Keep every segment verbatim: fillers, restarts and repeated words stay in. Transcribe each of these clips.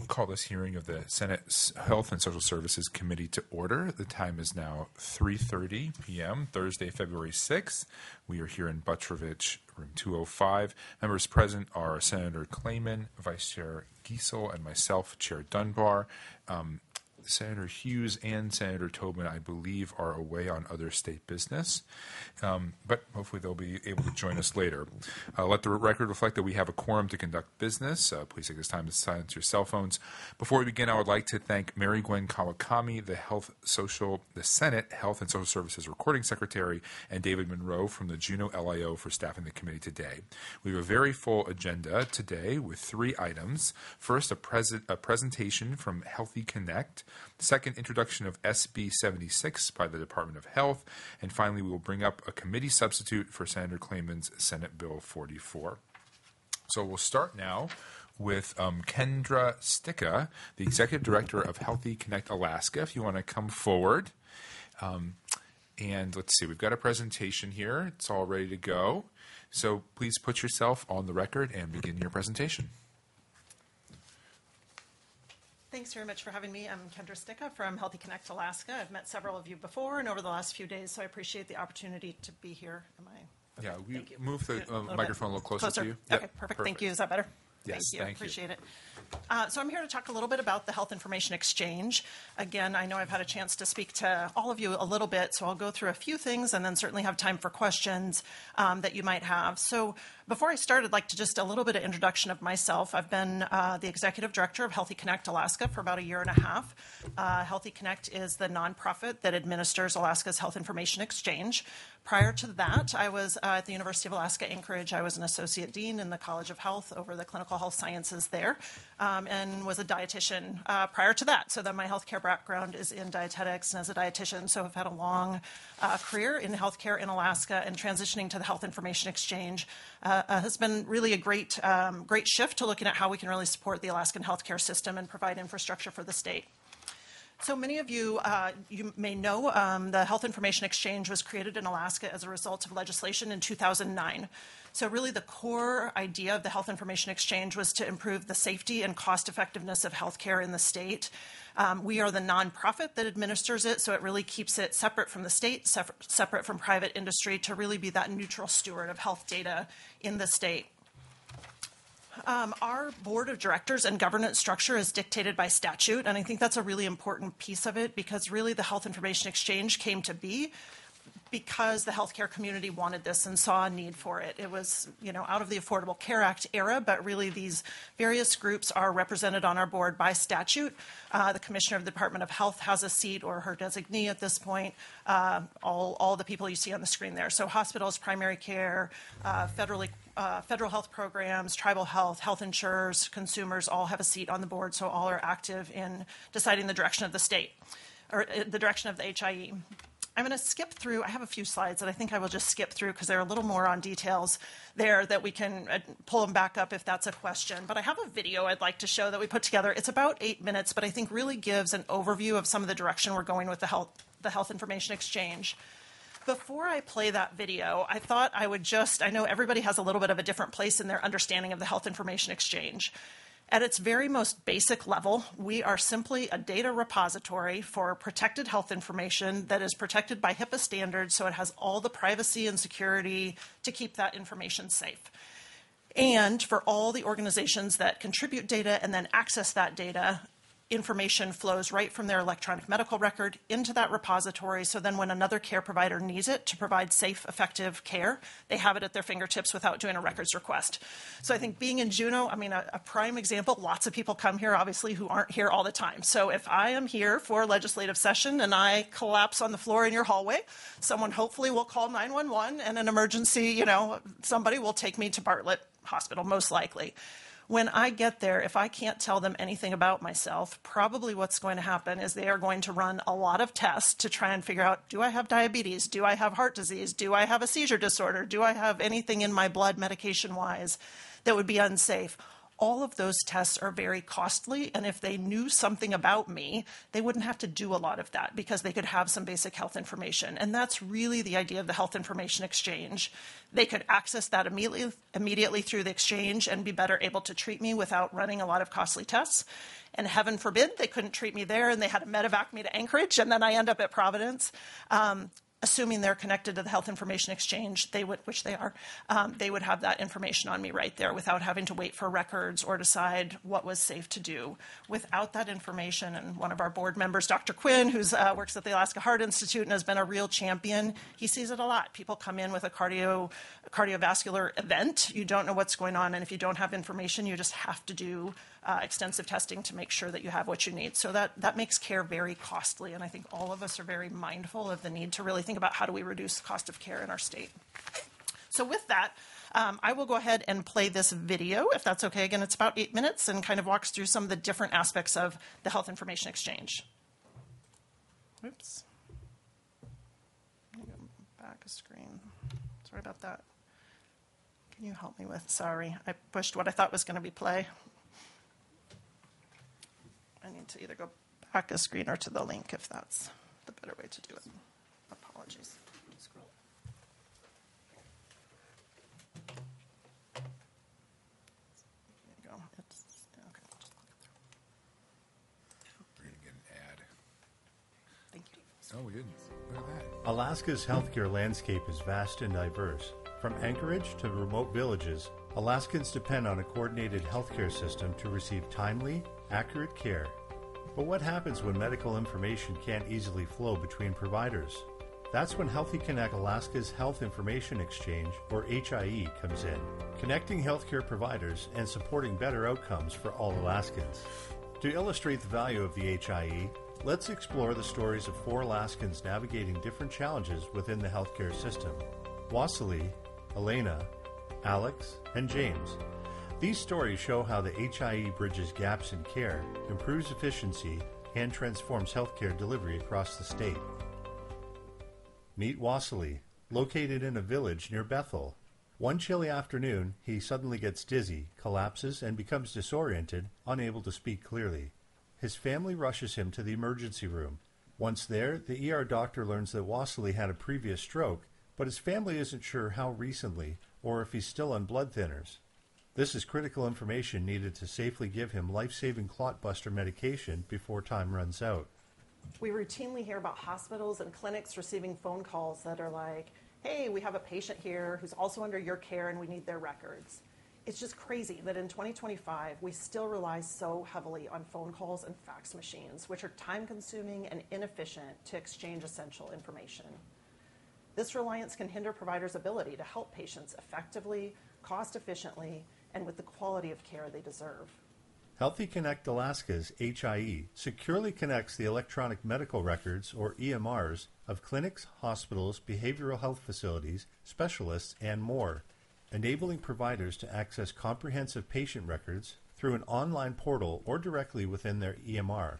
Call this hearing of the Senate Health and Social Services Committee to order. The time is now three thirty p.m., Thursday, February sixth. We are here in Butrovich, room two oh five. Members present are Senator Clayman, Vice Chair Giesel, and myself, Chair Dunbar. Um, Senator Hughes and Senator Tobin, I believe, are away on other state business, um, but hopefully they'll be able to join us later. Uh, let the record reflect that we have a quorum to conduct business. Uh, please take this time to silence your cell phones. Before we begin, I would like to thank Mary Gwen Kawakami, the Health Social, the Senate Health and Social Services Recording Secretary, and David Monroe from the Juneau L I O for staffing the committee today. We have a very full agenda today with three items. First, a, pres- a presentation from Healthy Connect. Second, introduction of S B seventy-six by the Department of Health. And finally, we will bring up a committee substitute for Senator Clayman's Senate Bill forty-four. So we'll start now with um, Kendra Sticka, the Executive Director of Healthy Connect Alaska, if you want to come forward. Um, and let's see, we've got a presentation here. It's all ready to go. So please put yourself on the record and begin your presentation. Thanks very much for having me. I'm Kendra Sticka from Healthy Connect Alaska. I've met several of you before and over the last few days, so I appreciate the opportunity to be here. Am I? Yeah, we Thank you. move the uh, a microphone a little closer, closer. to you. Okay, Yep, perfect. perfect. Thank you. Is that better? Yes, thank you. thank you. Appreciate it. Uh, so I'm here to talk a little bit about the Health Information Exchange. Again, I know I've had a chance to speak to all of you a little bit, so I'll go through a few things and then certainly have time for questions um, that you might have. So before I start, I'd like to just a little bit of introduction of myself. I've been uh, the Executive Director of Healthy Connect Alaska for about a year and a half. Uh, Healthy Connect is the nonprofit that administers Alaska's Health Information Exchange. Prior to that, I was uh, at the University of Alaska Anchorage. I was an Associate Dean in the College of Health over the Clinical Health Sciences there, um, and was a dietitian uh, prior to that. So then my healthcare background is in dietetics and as a dietitian, so I've had a long uh, career in healthcare in Alaska, and transitioning to the Health Information Exchange uh, uh, has been really a great, um, great shift to looking at how we can really support the Alaskan healthcare system and provide infrastructure for the state. So many of you, uh, you may know, um, the Health Information Exchange was created in Alaska as a result of legislation in two thousand nine. So really the core idea of the Health Information Exchange was to improve the safety and cost effectiveness of healthcare in the state. Um, we are the nonprofit that administers it, so it really keeps it separate from the state, separate, separate from private industry, to really be that neutral steward of health data in the state. Um, our board of directors and governance structure is dictated by statute, and I think that's a really important piece of it, because really the Health Information Exchange came to be because the healthcare community wanted this and saw a need for it. It was, you know, out of the Affordable Care Act era, but really these various groups are represented on our board by statute. Uh, the Commissioner of the Department of Health has a seat, or her designee at this point. Uh, all, all the people you see on the screen there. So hospitals, primary care, uh, federally Uh, federal health programs, tribal health, health insurers, consumers all have a seat on the board, so all are active in deciding the direction of the state, or uh, the direction of the H I E. I'm going to skip through. I have a few slides that I think I will just skip through because they're a little more on details there that we can uh, pull them back up if that's a question. But I have a video I'd like to show that we put together. It's about eight minutes, but I think really gives an overview of some of the direction we're going with the health, the Health Information Exchange. Before I play that video, I thought I would just, I know everybody has a little bit of a different place in their understanding of the Health Information Exchange. At its very most basic level, we are simply a data repository for protected health information that is protected by HIPAA standards, so it has all the privacy and security to keep that information safe. And for all the organizations that contribute data and then access that data, information flows right from their electronic medical record into that repository, so then when another care provider needs it to provide safe, effective care, they have it at their fingertips without doing a records request. So I think being in Juneau, I mean, a, a prime example, lots of people come here, obviously, who aren't here all the time. So if I am here for a legislative session and I collapse on the floor in your hallway, someone hopefully will call nine one one, and an emergency, you know, somebody will take me to Bartlett Hospital, most likely. When I get there, if I can't tell them anything about myself, probably what's going to happen is they are going to run a lot of tests to try and figure out, do I have diabetes? Do I have heart disease? Do I have a seizure disorder? Do I have anything in my blood medication-wise that would be unsafe? All of those tests are very costly, and if they knew something about me, they wouldn't have to do a lot of that because they could have some basic health information. And that's really the idea of the Health Information Exchange. They could access that immediately, immediately through the exchange and be better able to treat me without running a lot of costly tests. And heaven forbid they couldn't treat me there and they had to medevac me to Anchorage, and then I end up at Providence. Um, Assuming they're connected to the Health Information Exchange, they would, which they are, um, they would have that information on me right there without having to wait for records or decide what was safe to do. Without that information, and one of our board members, Doctor Quinn, who uh, works at the Alaska Heart Institute and has been a real champion, he sees it a lot. People come in with a cardio, cardiovascular event. You don't know what's going on, and if you don't have information, you just have to do Uh, extensive testing to make sure that you have what you need. So that, that makes care very costly, and I think all of us are very mindful of the need to really think about how do we reduce the cost of care in our state. So with that, um, I will go ahead and play this video, if that's okay. Again, it's about eight minutes and kind of walks through some of the different aspects of the Health Information Exchange. Oops. Let me go back a screen. Sorry about that. Can you help me with, sorry, I pushed what I thought was going to be play. I need to either go back a screen or to the link if that's the better way to do it. Apologies. Scroll. There you go. It's, okay, I'll just look it through. We're going to get an ad. Thank you. Oh, we didn't. Look at that. Alaska's healthcare landscape is vast and diverse. From Anchorage to remote villages, Alaskans depend on a coordinated healthcare system to receive timely, accurate care. But what happens when medical information can't easily flow between providers? That's when Healthy Connect Alaska's Health Information Exchange, or H I E, comes in, connecting healthcare providers and supporting better outcomes for all Alaskans. To illustrate the value of the H I E, let's explore the stories of four Alaskans navigating different challenges within the healthcare system. Wassily, Elena, Alex, and James. These stories show how the H I E bridges gaps in care, improves efficiency, and transforms healthcare delivery across the state. Meet Wassily, located in a village near Bethel. One chilly afternoon, he suddenly gets dizzy, collapses, and becomes disoriented, unable to speak clearly. His family rushes him to the emergency room. Once there, the E R doctor learns that Wassily had a previous stroke, but his family isn't sure how recently or if he's still on blood thinners. This is critical information needed to safely give him life-saving clot buster medication before time runs out. We routinely hear about hospitals and clinics receiving phone calls that are like, hey, we have a patient here who's also under your care and we need their records. It's just crazy that in twenty twenty-five, we still rely so heavily on phone calls and fax machines, which are time-consuming and inefficient to exchange essential information. This reliance can hinder providers' ability to help patients effectively, cost-efficiently, and with the quality of care they deserve. Healthy Connect Alaska's H I E securely connects the electronic medical records, or E M Rs, of clinics, hospitals, behavioral health facilities, specialists, and more, enabling providers to access comprehensive patient records through an online portal or directly within their E M R.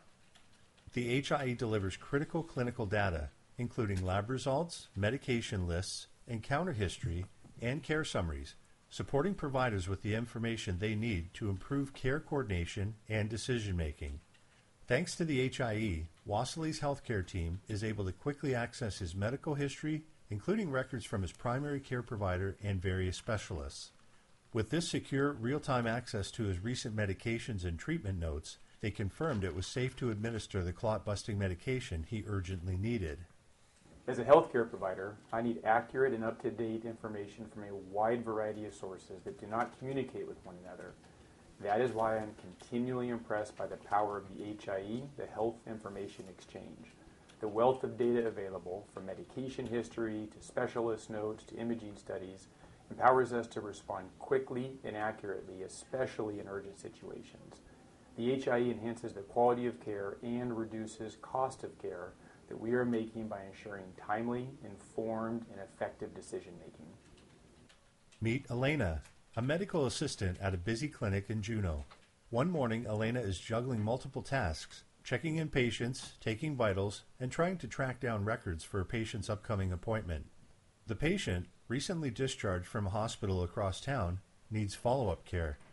The H I E delivers critical clinical data, including lab results, medication lists, encounter history, and care summaries, supporting providers with the information they need to improve care coordination and decision-making. Thanks to the H I E, Wassilly's healthcare team is able to quickly access his medical history, including records from his primary care provider and various specialists. With this secure, real-time access to his recent medications and treatment notes, they confirmed it was safe to administer the clot-busting medication he urgently needed. As a healthcare provider, I need accurate and up-to-date information from a wide variety of sources that do not communicate with one another. That is why I'm continually impressed by the power of the H I E, the Health Information Exchange. The wealth of data available, from medication history to specialist notes to imaging studies, empowers us to respond quickly and accurately, especially in urgent situations. The H I E enhances the quality of care and reduces cost of care that we are making by ensuring timely, informed, and effective decision-making. Meet Elena, a medical assistant at a busy clinic in Juneau. One morning, Elena is juggling multiple tasks, checking in patients, taking vitals, and trying to track down records for a patient's upcoming appointment. The patient, recently discharged from a hospital across town, needs follow-up care.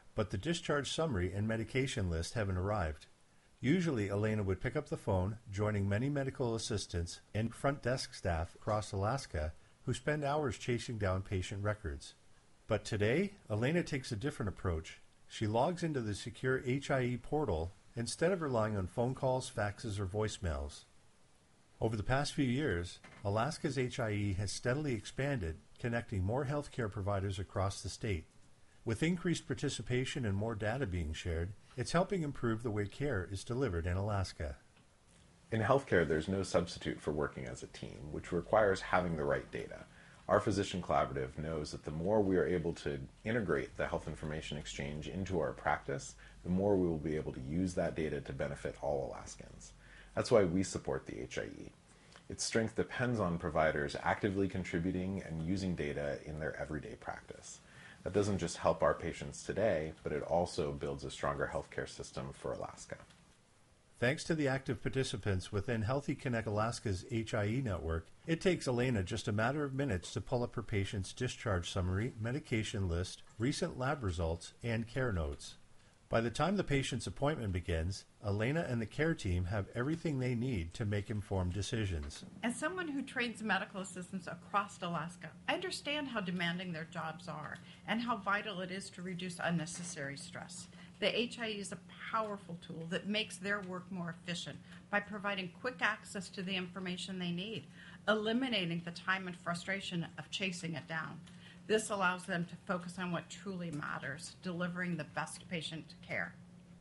but the discharge summary and medication list haven't arrived. Usually, Elena would pick up the phone, joining many medical assistants and front desk staff across Alaska who spend hours chasing down patient records. But today, Elena takes a different approach. She logs into the secure H I E portal instead of relying on phone calls, faxes, or voicemails. Over the past few years, Alaska's H I E has steadily expanded, connecting more healthcare providers across the state. With increased participation and more data being shared, it's helping improve the way care is delivered in Alaska. In healthcare, there's no substitute for working as a team, which requires having the right data. Our Physician Collaborative knows that the more we are able to integrate the health information exchange into our practice, the more we will be able to use that data to benefit all Alaskans. That's why we support the H I E. Its strength depends on providers actively contributing and using data in their everyday practice. That doesn't just help our patients today, but it also builds a stronger healthcare system for Alaska. Thanks to the active participants within Healthy Connect Alaska's H I E network, it takes Elena just a matter of minutes to pull up her patient's discharge summary, medication list, recent lab results, and care notes. By the time the patient's appointment begins, Elena and the care team have everything they need to make informed decisions. As someone who trains medical assistants across Alaska, I understand how demanding their jobs are and how vital it is to reduce unnecessary stress. The H I E is a powerful tool that makes their work more efficient by providing quick access to the information they need, eliminating the time and frustration of chasing it down. This allows them to focus on what truly matters, delivering the best patient care.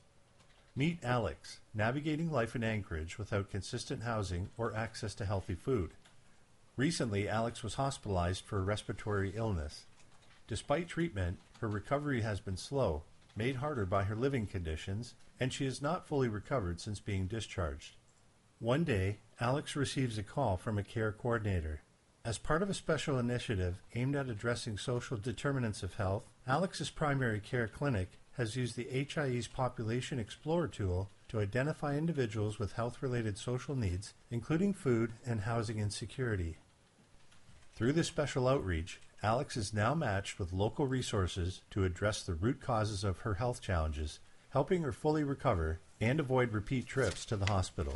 Meet Alex, navigating life in Anchorage without consistent housing or access to healthy food. Recently, Alex was hospitalized for a respiratory illness. Despite treatment, her recovery has been slow, made harder by her living conditions, and she is not fully recovered since being discharged. One day, Alex receives a call from a care coordinator. As part of a special initiative aimed at addressing social determinants of health, Alex's primary care clinic has used the H I E's Population Explorer tool to identify individuals with health-related social needs, including food and housing insecurity. Through this special outreach, Alex is now matched with local resources to address the root causes of her health challenges, helping her fully recover and avoid repeat trips to the hospital.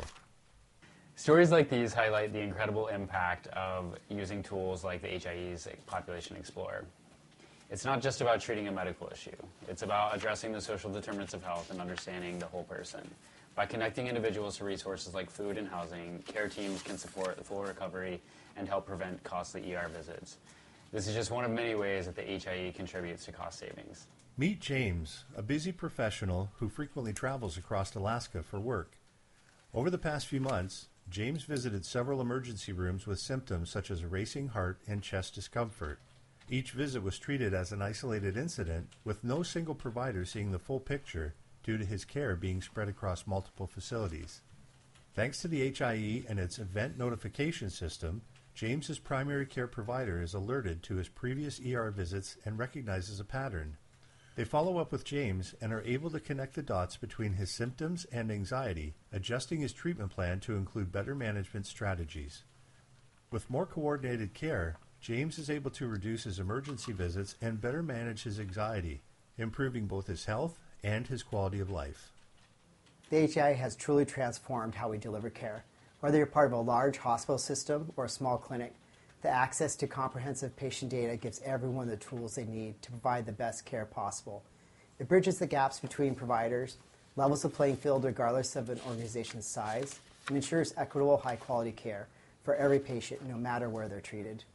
Stories like these highlight the incredible impact of using tools like the H I E's Population Explorer. It's not just about treating a medical issue. It's about addressing the social determinants of health and understanding the whole person. By connecting individuals to resources like food and housing, care teams can support the full recovery and help prevent costly E R visits. This is just one of many ways that the H I E contributes to cost savings. Meet James, a busy professional who frequently travels across Alaska for work. Over the past few months, James visited several emergency rooms with symptoms such as a racing heart and chest discomfort. Each visit was treated as an isolated incident, with no single provider seeing the full picture due to his care being spread across multiple facilities. Thanks to the H I E and its event notification system, James's primary care provider is alerted to his previous E R visits and recognizes a pattern. They follow up with James and are able to connect the dots between his symptoms and anxiety, adjusting his treatment plan to include better management strategies. With more coordinated care, James is able to reduce his emergency visits and better manage his anxiety, improving both his health and his quality of life. The H I E has truly transformed how we deliver care. Whether you're part of a large hospital system or a small clinic, the access to comprehensive patient data gives everyone the tools they need to provide the best care possible. It bridges the gaps between providers, levels the playing field regardless of an organization's size, and ensures equitable, high-quality care for every patient, no matter where they're treated.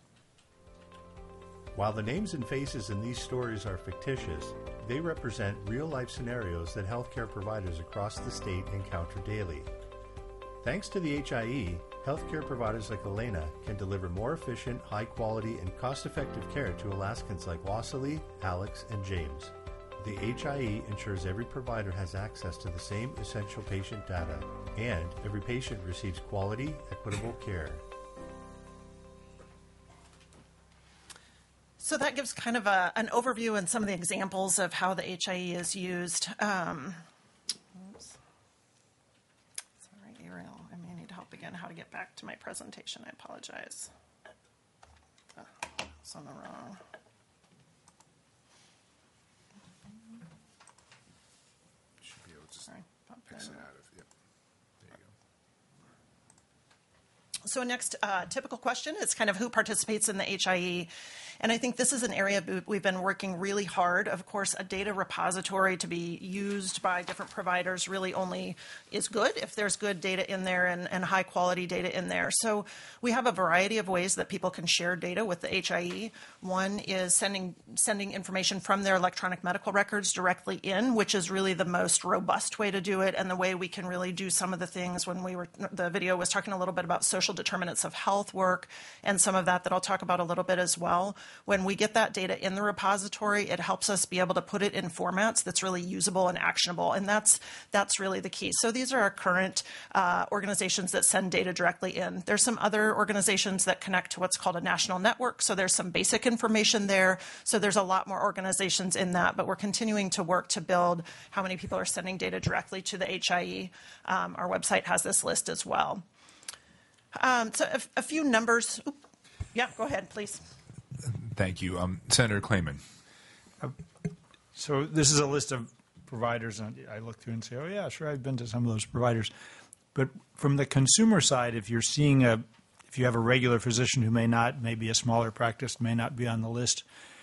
While the names and faces in these stories are fictitious, they represent real-life scenarios that healthcare providers across the state encounter daily. Thanks to the H I E, healthcare providers like Elena can deliver more efficient, high-quality, and cost-effective care to Alaskans like Wassily, Alex, and James. The H I E ensures every provider has access to the same essential patient data, and every patient receives quality, equitable care. So that gives kind of a, an overview and some of the examples of how the H I E is used. Um, oops. Sorry, Ariel, I may need help again how to get back to my presentation. I apologize. Oh, it's on the wrong. So next, uh, typical question is kind of who participates in the H I E. And I think this is an area we've been working really hard. Of course, a data repository to be used by different providers really only is good if there's good data in there and, and high quality data in there. So we have a variety of ways that people can share data with the H I E. One is sending sending information from their electronic medical records directly in, which is really the most robust way to do it, and the way we can really do some of the things when we were, the video was talking a little bit about social determinants of health work and some of that that I'll talk about a little bit as well. When we get that data in the repository, it helps us be able to put it in formats that's really usable and actionable, and that's that's really the key. So these are our current uh, organizations that send data directly in. There's some other organizations that connect to what's called a national network, so there's some basic information there. So there's a lot more organizations in that, but we're continuing to work to build how many people are sending data directly to the H I E. Um, our website has this list as well. Um, so a, a few numbers. Oop. Yeah, go ahead, please. Thank you. Um, Senator Klayman. Uh, so this is a list of providers, and I look through and say, oh, yeah, sure, I've been to some of those providers. But from the consumer side, if you're seeing a, if you have a regular physician who may not, maybe a smaller practice, may not be on the list,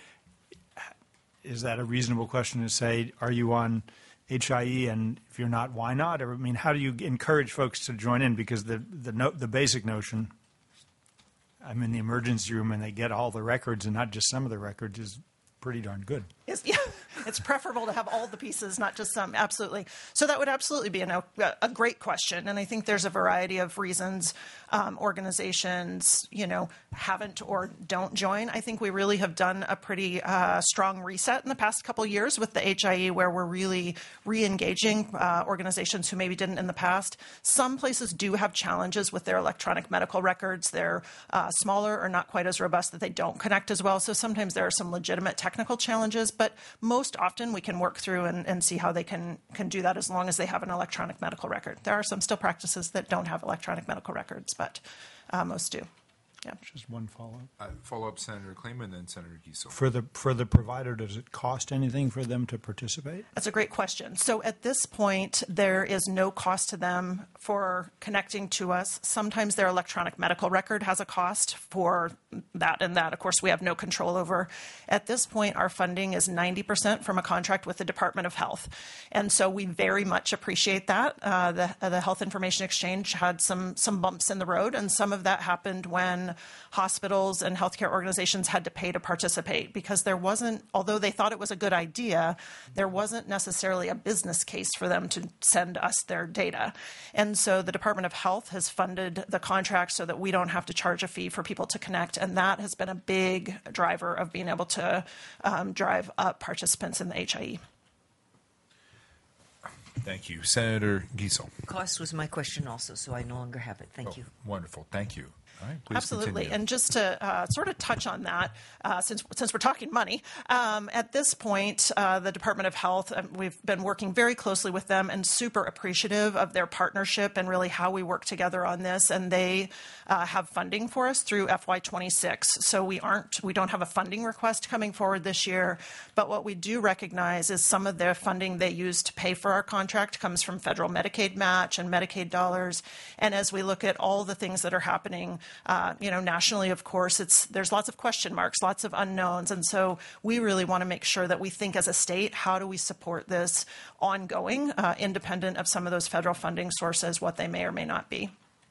is that a reasonable question to say, are you on H I E, and if you're not, why not? Or, I mean, how do you encourage folks to join in? Because the the, no, the basic notion, I'm in the emergency room and they get all the records and not just some of the records, is pretty darn good. It's, yeah, it's preferable to have all the pieces, not just some. Absolutely. So that would absolutely be a, a great question. And I think there's a variety of reasons um, organizations, you know, haven't or don't join. I think we really have done a pretty uh, strong reset in the past couple of years with the H I E, where we're really re-engaging uh, organizations who maybe didn't in the past. Some places do have challenges with their electronic medical records. They're uh, smaller or not quite as robust, that they don't connect as well. So sometimes there are some legitimate technical challenges, but most often we can work through and, and see how they can, can do that as long as they have an electronic medical record. There are some still practices that don't have electronic medical records, but uh, most do. Yeah. Just one follow-up. Uh, follow-up, Senator Klayman, then Senator Giesel. For the for the provider, does it cost anything for them to participate? That's a great question. So at this point, there is no cost to them for connecting to us. Sometimes their electronic medical record has a cost for that, and that, of course, we have no control over. At this point, our funding is ninety percent from a contract with the Department of Health. And so we very much appreciate that. Uh, the, uh, the Health Information Exchange had some, some bumps in the road, and some of that happened when hospitals and healthcare organizations had to pay to participate, because there wasn't, although they thought it was a good idea, there wasn't necessarily a business case for them to send us their data. And so the Department of Health has funded the contract so that we don't have to charge a fee for people to connect. And that has been a big driver of being able to um, drive up participants in the H I E. Thank you. Senator Giesel. Cost was my question also, so I no longer have it. Thank oh, you. Wonderful. Thank you. All right, please Absolutely. continue. And just to uh, sort of touch on that, uh, since since we're talking money, um, at this point, uh, the Department of Health, uh, we've been working very closely with them and super appreciative of their partnership and really how we work together on this. And they uh, have funding for us through F Y twenty-six. So we aren't, we don't have a funding request coming forward this year. But what we do recognize is some of their funding they use to pay for our contract comes from federal Medicaid match and Medicaid dollars. And as we look at all the things that are happening, Uh, you know, nationally, of course, it's there's lots of question marks, lots of unknowns. And so we really want to make sure that we think as a state, how do we support this ongoing, uh, independent of some of those federal funding sources, what they may or may not be.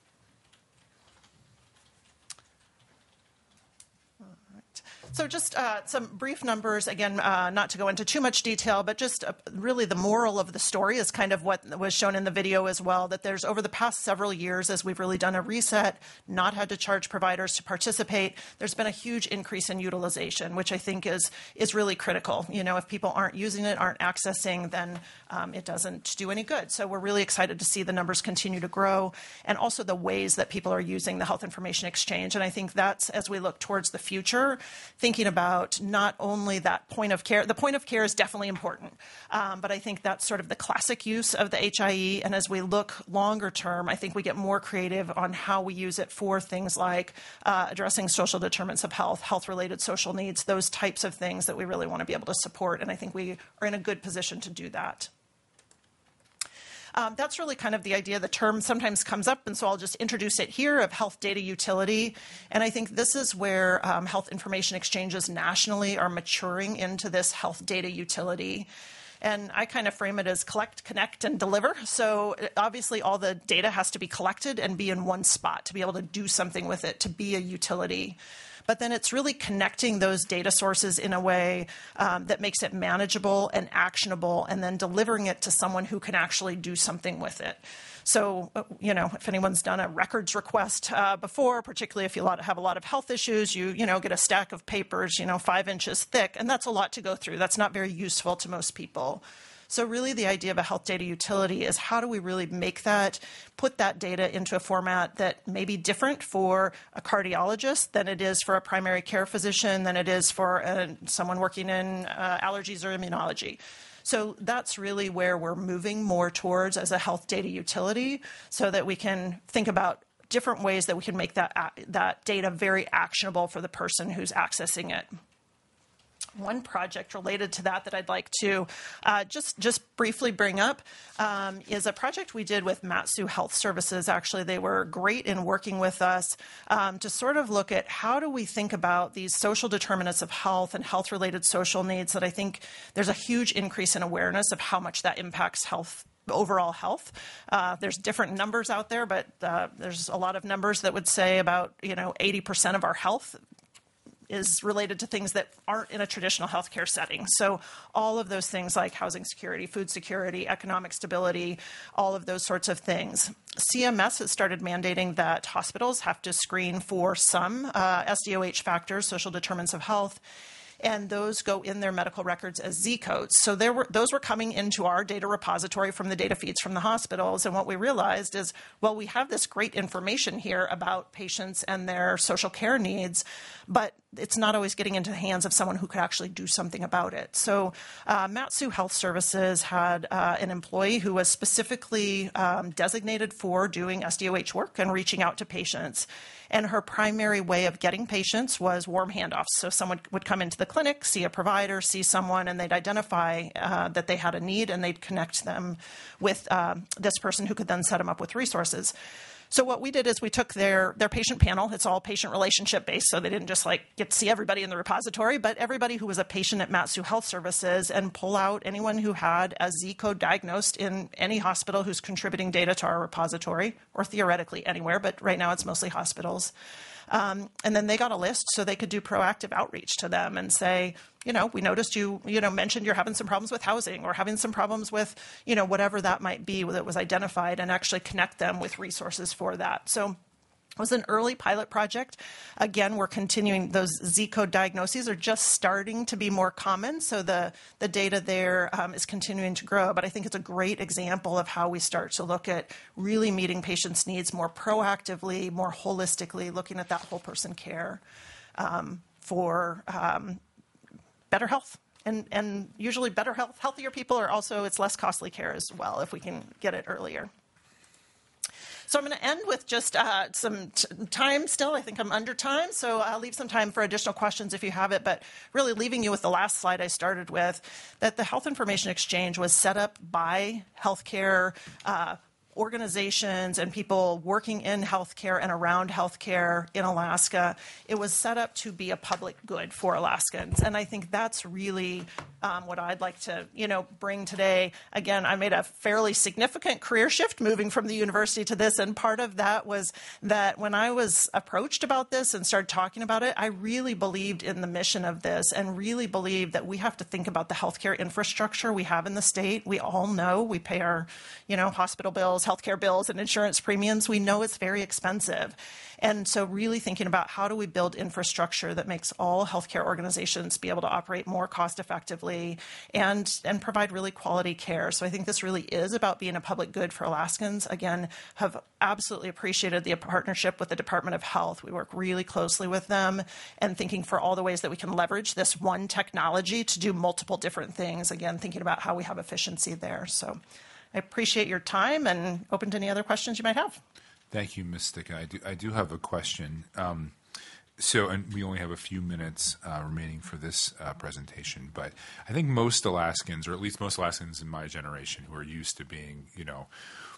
So just uh, some brief numbers, again, uh, not to go into too much detail, but just uh, really the moral of the story is kind of what was shown in the video as well, that there's over the past several years, as we've really done a reset, not had to charge providers to participate, there's been a huge increase in utilization, which I think is is really critical. You know, if people aren't using it, aren't accessing, then um, it doesn't do any good. So we're really excited to see the numbers continue to grow, and also the ways that people are using the Health Information Exchange. And I think that's, as we look towards the future, thinking about not only that point of care. The point of care is definitely important, um, but I think that's sort of the classic use of the H I E. And as we look longer term, I think we get more creative on how we use it for things like uh, addressing social determinants of health, health-related social needs, those types of things that we really want to be able to support. And I think we are in a good position to do that. um, that's really kind of the idea. The term sometimes comes up, and so I'll just introduce it here, of health data utility. And I think this is where um, health information exchanges nationally are maturing into this health data utility. And I kind of frame it as collect, connect, and deliver. So obviously all the data has to be collected and be in one spot to be able to do something with it, to be a utility. But then it's really connecting those data sources in a way um, that makes it manageable and actionable, and then delivering it to someone who can actually do something with it. So, you know, if anyone's done a records request uh, before, particularly if you have a lot of health issues, you, you know, get a stack of papers, you know, five inches thick, and that's a lot to go through. That's not very useful to most people. So really the idea of a health data utility is how do we really make that, put that data into a format that may be different for a cardiologist than it is for a primary care physician, than it is for uh, someone working in uh, allergies or immunology. So that's really where we're moving more towards as a health data utility, so that we can think about different ways that we can make that, that data very actionable for the person who's accessing it. One project related to that that I'd like to uh, just just briefly bring up um, is a project we did with Mat-Su Health Services. Actually, they were great in working with us um, to sort of look at how do we think about these social determinants of health and health-related social needs that I think there's a huge increase in awareness of how much that impacts health, overall health. Uh, there's different numbers out there, but uh, there's a lot of numbers that would say about, you know, eighty percent of our health is related to things that aren't in a traditional healthcare setting. So all of those things like housing security, food security, economic stability, all of those sorts of things. C M S has started mandating that hospitals have to screen for some uh, S D O H factors, social determinants of health, and those go in their medical records as Z codes. So there were, those were coming into our data repository from the data feeds from the hospitals. And what we realized is, well, we have this great information here about patients and their social care needs, but it's not always getting into the hands of someone who could actually do something about it. So uh, Mat-Su Health Services had uh, an employee who was specifically um, designated for doing S D O H work and reaching out to patients. And her primary way of getting patients was warm handoffs. So someone would come into the clinic, see a provider, see someone, and they'd identify uh, that they had a need, and they'd connect them with uh, this person who could then set them up with resources. So what we did is we took their, their patient panel. It's all patient relationship based, so they didn't just like get to see everybody in the repository, but everybody who was a patient at Mat-Su Health Services, and pull out anyone who had a Z code diagnosed in any hospital who's contributing data to our repository, or theoretically anywhere, but right now it's mostly hospitals. Um, and then they got a list so they could do proactive outreach to them and say, you know, we noticed you, you know, mentioned you're having some problems with housing or having some problems with, you know, whatever that might be that was identified, and actually connect them with resources for that. So it was an early pilot project. Again, we're continuing. Those Z code diagnoses are just starting to be more common, so the, the data there um, is continuing to grow. But I think it's a great example of how we start to look at really meeting patients' needs more proactively, more holistically, looking at that whole person care um, for um, better health. And, and usually better health, healthier people are also, it's less costly care as well if we can get it earlier. So I'm going to end with just uh, some t- time still. I think I'm under time, so I'll leave some time for additional questions if you have it. But really leaving you with the last slide I started with, that the Health Information Exchange was set up by healthcare uh, organizations and people working in healthcare and around healthcare in Alaska. It was set up to be a public good for Alaskans, and I think that's really um, what I'd like to, you know, bring today. Again, I made a fairly significant career shift moving from the university to this, and part of that was that when I was approached about this and started talking about it, I really believed in the mission of this, and really believed that we have to think about the healthcare infrastructure we have in the state. We all know we pay our, you know, hospital bills, healthcare bills, and insurance premiums. We know it's very expensive. And so really thinking about how do we build infrastructure that makes all healthcare organizations be able to operate more cost effectively and, and provide really quality care. So I think this really is about being a public good for Alaskans. Again, have absolutely appreciated the partnership with the Department of Health. We work really closely with them and thinking for all the ways that we can leverage this one technology to do multiple different things. Again, thinking about how we have efficiency there. So I appreciate your time and open to any other questions you might have. Thank you, Miz Sticka. I do, I do have a question. Um, So, and we only have a few minutes uh, remaining for this uh, presentation, but I think most Alaskans, or at least most Alaskans in my generation, who are used to being, you know,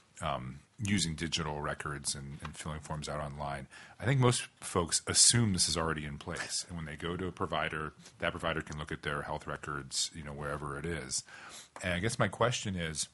um, using digital records and, and filling forms out online, I think most folks assume this is already in place. And when they go to a provider, that provider can look at their health records, you know, wherever it is. And I guess my question is,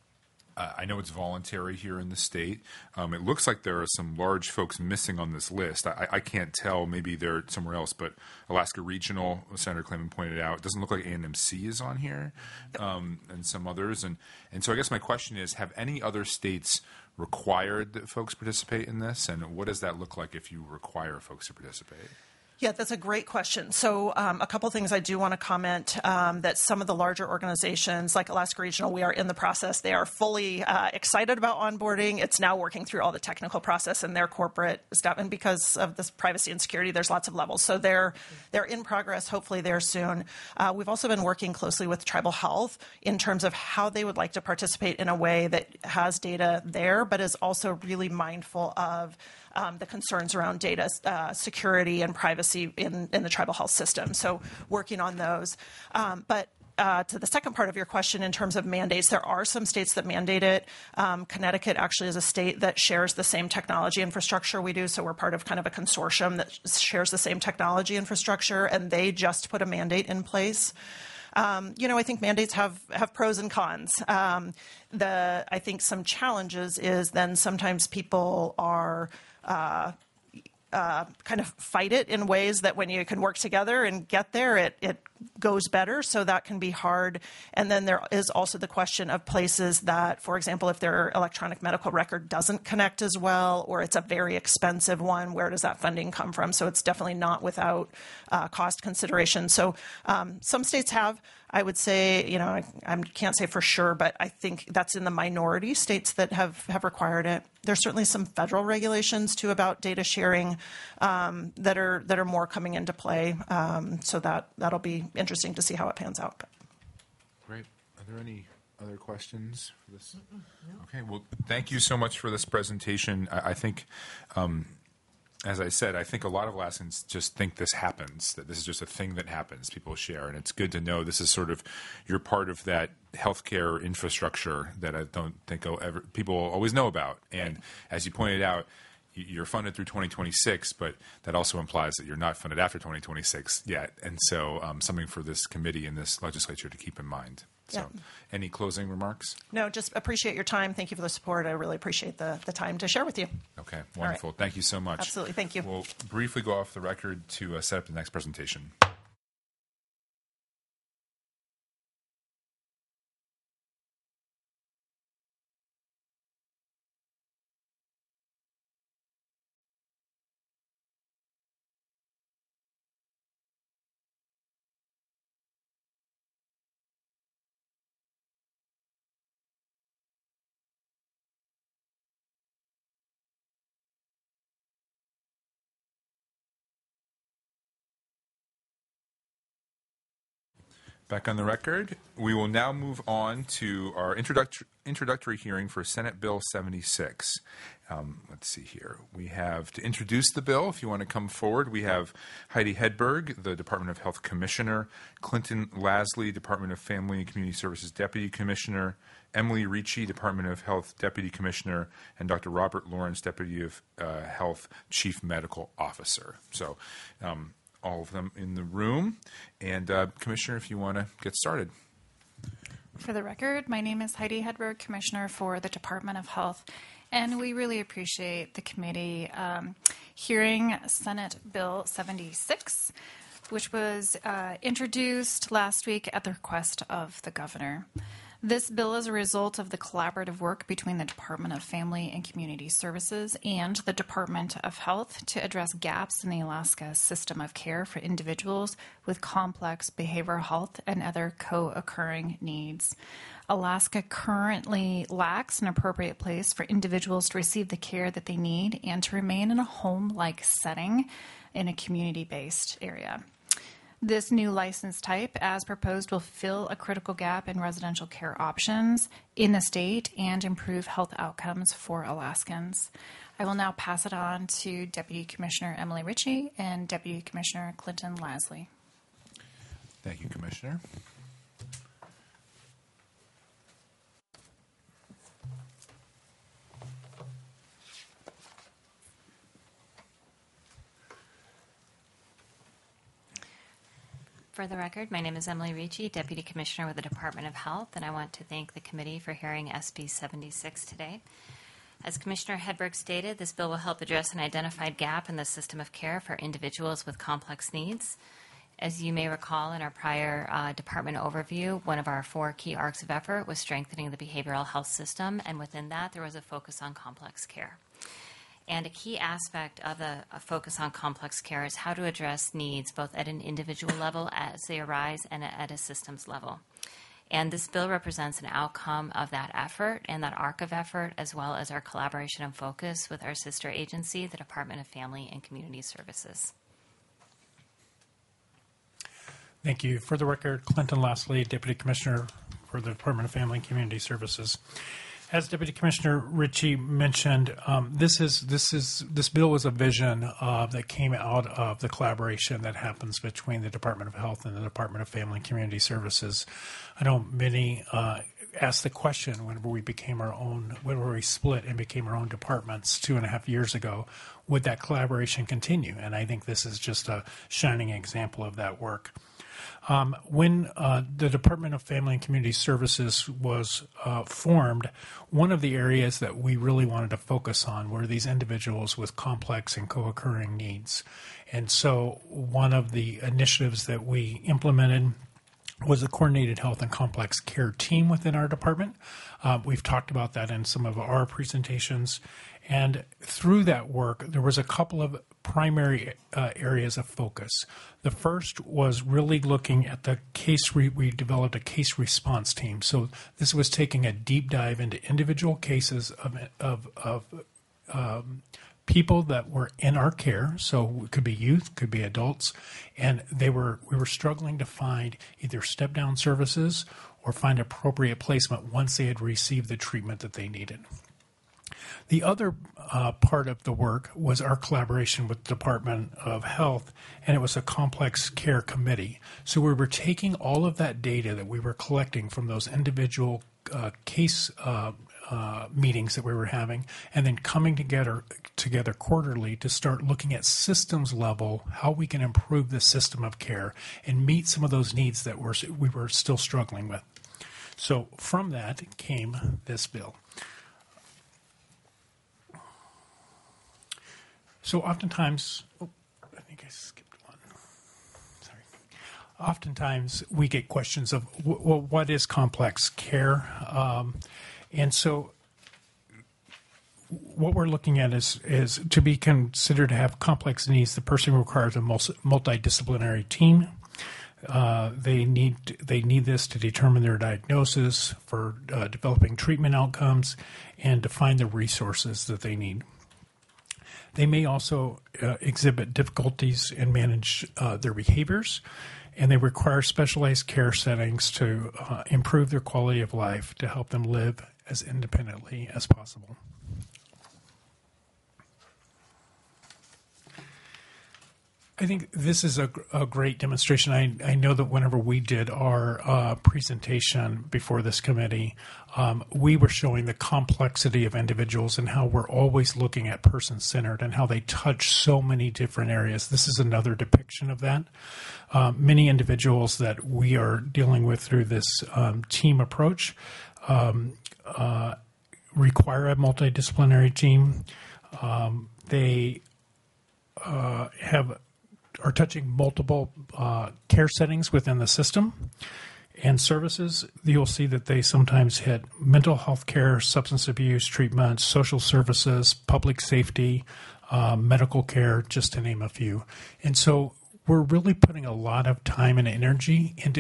Uh, I know it's voluntary here in the state. Um, it looks like there are some large folks missing on this list. I, I can't tell. Maybe they're somewhere else. But Alaska Regional, Senator Clayman pointed out, it doesn't look like A and M C is on here, um, and some others. And, and so I guess my question is, have any other states required that folks participate in this? And what does that look like if you require folks to participate? Yeah, that's a great question. So um, a couple things I do want to comment um, that some of the larger organizations like Alaska Regional, we are in the process. They are fully uh, excited about onboarding. It's now working through all the technical process and their corporate stuff. And because of this privacy and security, there's lots of levels. So they're they're in progress, hopefully there soon. Uh, we've also been working closely with Tribal Health in terms of how they would like to participate in a way that has data there, but is also really mindful of Um, the concerns around data uh, security and privacy in, in the tribal health system. So working on those. Um, but uh, to the second part of your question, in terms of mandates, there are some states that mandate it. Um, Connecticut actually is a state that shares the same technology infrastructure we do. So we're part of kind of a consortium that shares the same technology infrastructure, and they just put a mandate in place. Um, you know, I think mandates have, have pros and cons. Um, the I think some challenges is then sometimes people are Uh, uh, kind of fight it in ways that when you can work together and get there, it, it goes better. So that can be hard. And then there is also the question of places that, for example, if their electronic medical record doesn't connect as well, or it's a very expensive one, where does that funding come from? So it's definitely not without uh, cost consideration. So um, some states have. I would say, you know, I, I can't say for sure, but I think that's in the minority states that have, have required it. There's certainly some federal regulations too about data sharing um, that are that are more coming into play. Um, so that that'll be interesting to see how it pans out. Great. Are there any other questions for this? Okay. Well, thank you so much for this presentation. I, I think. Um, As I said, I think a lot of Alaskans just think this happens, that this is just a thing that happens, people share. And it's good to know this is sort of, you're part of that healthcare infrastructure that I don't think I'll ever, people always know about. And as you pointed out, you're funded through twenty twenty-six, but that also implies that you're not funded after twenty twenty-six yet. And so um, something for this committee and this legislature to keep in mind. So Yeah. Any closing remarks? No, just appreciate your time. Thank you for the support. I really appreciate the, the time to share with you. Okay, wonderful. Right. Thank you so much. Absolutely. Thank you. We'll briefly go off the record to uh, set up the next presentation. Back on the record, we will now move on to our introductory, introductory hearing for Senate Bill seventy-six. Um, let's see here. We have, to introduce the bill, if you want to come forward, we have Heidi Hedberg, the Department of Health Commissioner, Clinton Lasley, Department of Family and Community Services Deputy Commissioner, Emily Ricci, Department of Health Deputy Commissioner, and Doctor Robert Lawrence, Deputy of uh, Health Chief Medical Officer. So, um, all of them in the room. And uh, Commissioner, if you want to get started. For the record, my name is Heidi Hedberg, Commissioner for the Department of Health, and we really appreciate the committee um, hearing Senate Bill seventy-six, which was uh, introduced last week at the request of the governor. This bill is a result of the collaborative work between the Department of Family and Community Services and the Department of Health to address gaps in the Alaska system of care for individuals with complex behavioral health and other co-occurring needs. Alaska currently lacks an appropriate place for individuals to receive the care that they need and to remain in a home-like setting in a community-based area. This new license type, as proposed, will fill a critical gap in residential care options in the state and improve health outcomes for Alaskans. I will now pass it on to Deputy Commissioner Emily Ritchie and Deputy Commissioner Clinton Lasley. Thank you, Commissioner. For the record, my name is Emily Ricci, Deputy Commissioner with the Department of Health, and I want to thank the committee for hearing S B seventy-six today. As Commissioner Hedberg stated, this bill will help address an identified gap in the system of care for individuals with complex needs. As you may recall in our prior uh, department overview, one of our four key arcs of effort was strengthening the behavioral health system, and within that there was a focus on complex care. And a key aspect of the a focus on complex care is how to address needs both at an individual level as they arise and at a systems level. And this bill represents an outcome of that effort and that arc of effort, as well as our collaboration and focus with our sister agency, the Department of Family and Community Services. Thank you. For the record, Clinton Lasley, Deputy Commissioner for the Department of Family and Community Services. As Deputy Commissioner Ritchie mentioned, um, this is this is this bill was a vision uh, that came out of the collaboration that happens between the Department of Health and the Department of Family and Community Services. I know many uh, asked the question whenever we became our own, whenever we split and became our own departments two and a half years ago, would that collaboration continue? And I think this is just a shining example of that work. Um, when uh, the Department of Family and Community Services was uh, formed, one of the areas that we really wanted to focus on were these individuals with complex and co-occurring needs. And so one of the initiatives that we implemented was a coordinated health and complex care team within our department. Uh, we've talked about that in some of our presentations. And through that work, there was a couple of primary uh, areas of focus. The first was really looking at the case, re- we developed a case response team. So this was taking a deep dive into individual cases of, of, of um, people that were in our care. So it could be youth, could be adults, and they were we were struggling to find either step-down services or find appropriate placement once they had received the treatment that they needed. The other uh, part of the work was our collaboration with the Department of Health, and it was a complex care committee. So we were taking all of that data that we were collecting from those individual uh, case uh, uh, meetings that we were having, and then coming together together quarterly to start looking at systems level, how we can improve the system of care and meet some of those needs that we're, we were still struggling with. So from that came this bill. So oftentimes, oh, I think I skipped one. Sorry. Oftentimes we get questions of, well, what is complex care? Um, and so what we're looking at is, is to be considered to have complex needs, the person requires a multidisciplinary team. Uh, they need they need this to determine their diagnosis, for uh, developing treatment outcomes, and to find the resources that they need. They may also uh, exhibit difficulties and manage uh, their behaviors, and they require specialized care settings to uh, improve their quality of life, to help them live as independently as possible. I think this is a, a great demonstration. I, I know that whenever we did our uh, presentation before this committee, um, we were showing the complexity of individuals and how we're always looking at person-centered and how they touch so many different areas. This is another depiction of that. Um, many individuals that we are dealing with through this um, team approach um, uh, require a multidisciplinary team. Um, they uh, have are touching multiple uh, care settings within the system and services. You'll see that they sometimes hit mental health care, substance abuse treatment, social services, public safety, uh, medical care, just to name a few. And so we're really putting a lot of time and energy into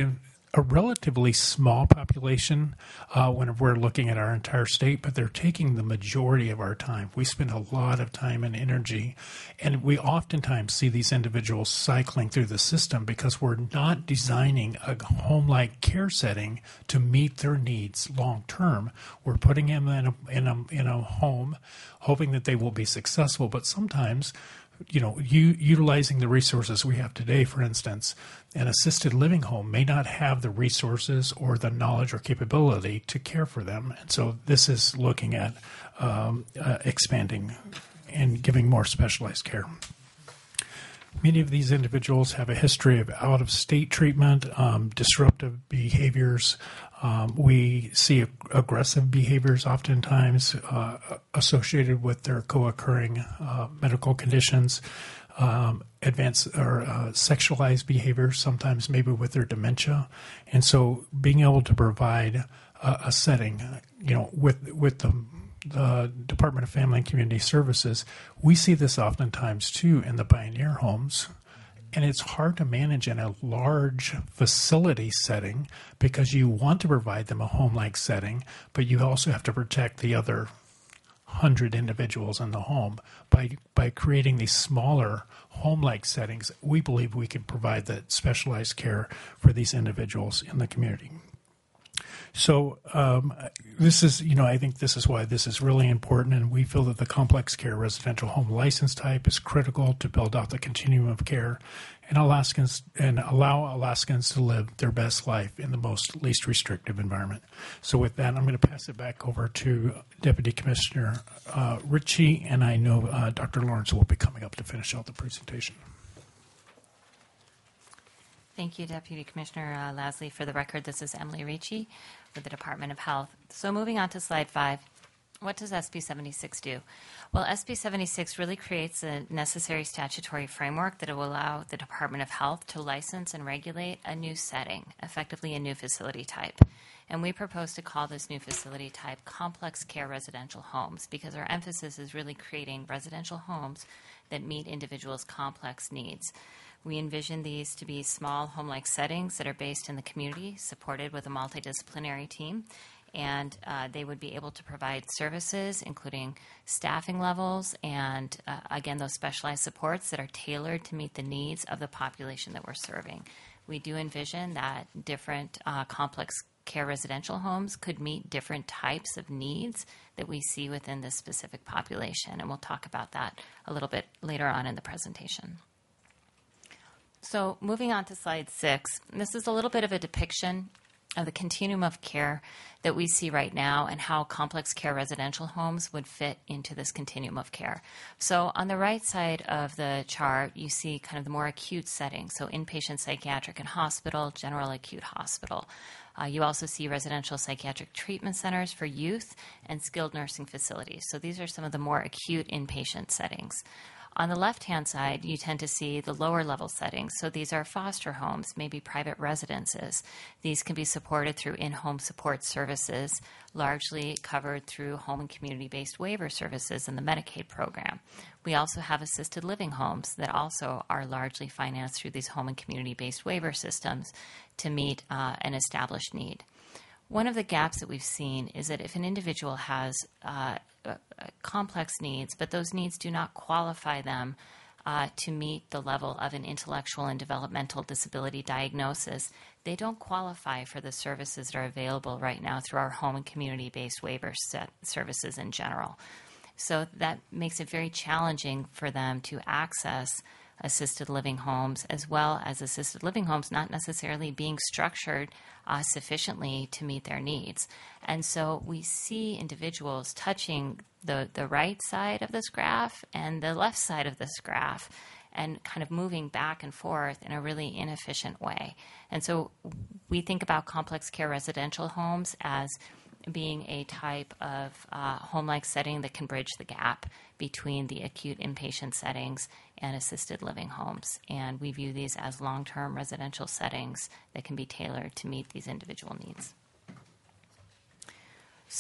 a relatively small population uh, when we're looking at our entire state, but they're taking the majority of our time. We spend a lot of time and energy, and we oftentimes see these individuals cycling through the system because we're not designing a home-like care setting to meet their needs long term. We're putting them in a, in a, in a home, hoping that they will be successful, but sometimes you know, you, utilizing the resources we have today, for instance, an assisted living home may not have the resources or the knowledge or capability to care for them. And so this is looking at um, uh, expanding and giving more specialized care. Many of these individuals have a history of out-of-state treatment, um, disruptive behaviors. Um, we see ag- aggressive behaviors oftentimes uh, associated with their co-occurring uh, medical conditions, um, advanced or uh, sexualized behaviors, sometimes maybe with their dementia. And so being able to provide a, a setting, you know, with, with the the Department of Family and Community Services, we see this oftentimes too in the Pioneer homes. And it's hard to manage in a large facility setting because you want to provide them a home-like setting, but you also have to protect the other hundred individuals in the home. By by creating these smaller home-like settings, we believe we can provide that specialized care for these individuals in the community. So um, this is, you know, I think this is why this is really important, and we feel that the complex care residential home license type is critical to build out the continuum of care and Alaskans and allow Alaskans to live their best life in the most least restrictive environment. So with that, I'm going to pass it back over to Deputy Commissioner uh, Ritchie, and I know uh, Doctor Lawrence will be coming up to finish out the presentation. Thank you, Deputy Commissioner uh, Lasley. For the record, this is Emily Ricci with the Department of Health. So moving on to slide five, what does S B seventy-six do? Well, S B seventy-six really creates a necessary statutory framework that will allow the Department of Health to license and regulate a new setting, effectively a new facility type. And we propose to call this new facility type complex care residential homes because our emphasis is really creating residential homes that meet individuals' complex needs. We envision these to be small home-like settings that are based in the community, supported with a multidisciplinary team, and uh, they would be able to provide services, including staffing levels and, uh, again, those specialized supports that are tailored to meet the needs of the population that we're serving. We do envision that different uh, complex care residential homes could meet different types of needs that we see within this specific population, and we'll talk about that a little bit later on in the presentation. So moving on to slide six, this is a little bit of a depiction of the continuum of care that we see right now and how complex care residential homes would fit into this continuum of care. So on the right side of the chart, you see kind of the more acute settings, so inpatient psychiatric and hospital, general acute hospital. Uh, you also see residential psychiatric treatment centers for youth and skilled nursing facilities. So these are some of the more acute inpatient settings. On the left-hand side, you tend to see the lower-level settings. So these are foster homes, maybe private residences. These can be supported through in-home support services, largely covered through home and community-based waiver services in the Medicaid program. We also have assisted living homes that also are largely financed through these home and community-based waiver systems to meet uh, an established need. One of the gaps that we've seen is that if an individual has uh, uh, complex needs, but those needs do not qualify them uh, to meet the level of an intellectual and developmental disability diagnosis, they don't qualify for the services that are available right now through our home and community-based waiver set services in general. So that makes it very challenging for them to access assisted living homes, as well as assisted living homes not necessarily being structured uh, sufficiently to meet their needs. And so we see individuals touching the, the right side of this graph and the left side of this graph and kind of moving back and forth in a really inefficient way. And so we think about complex care residential homes as being a type of uh, home-like setting that can bridge the gap between the acute inpatient settings and assisted living homes. And we view these as long-term residential settings that can be tailored to meet these individual needs. So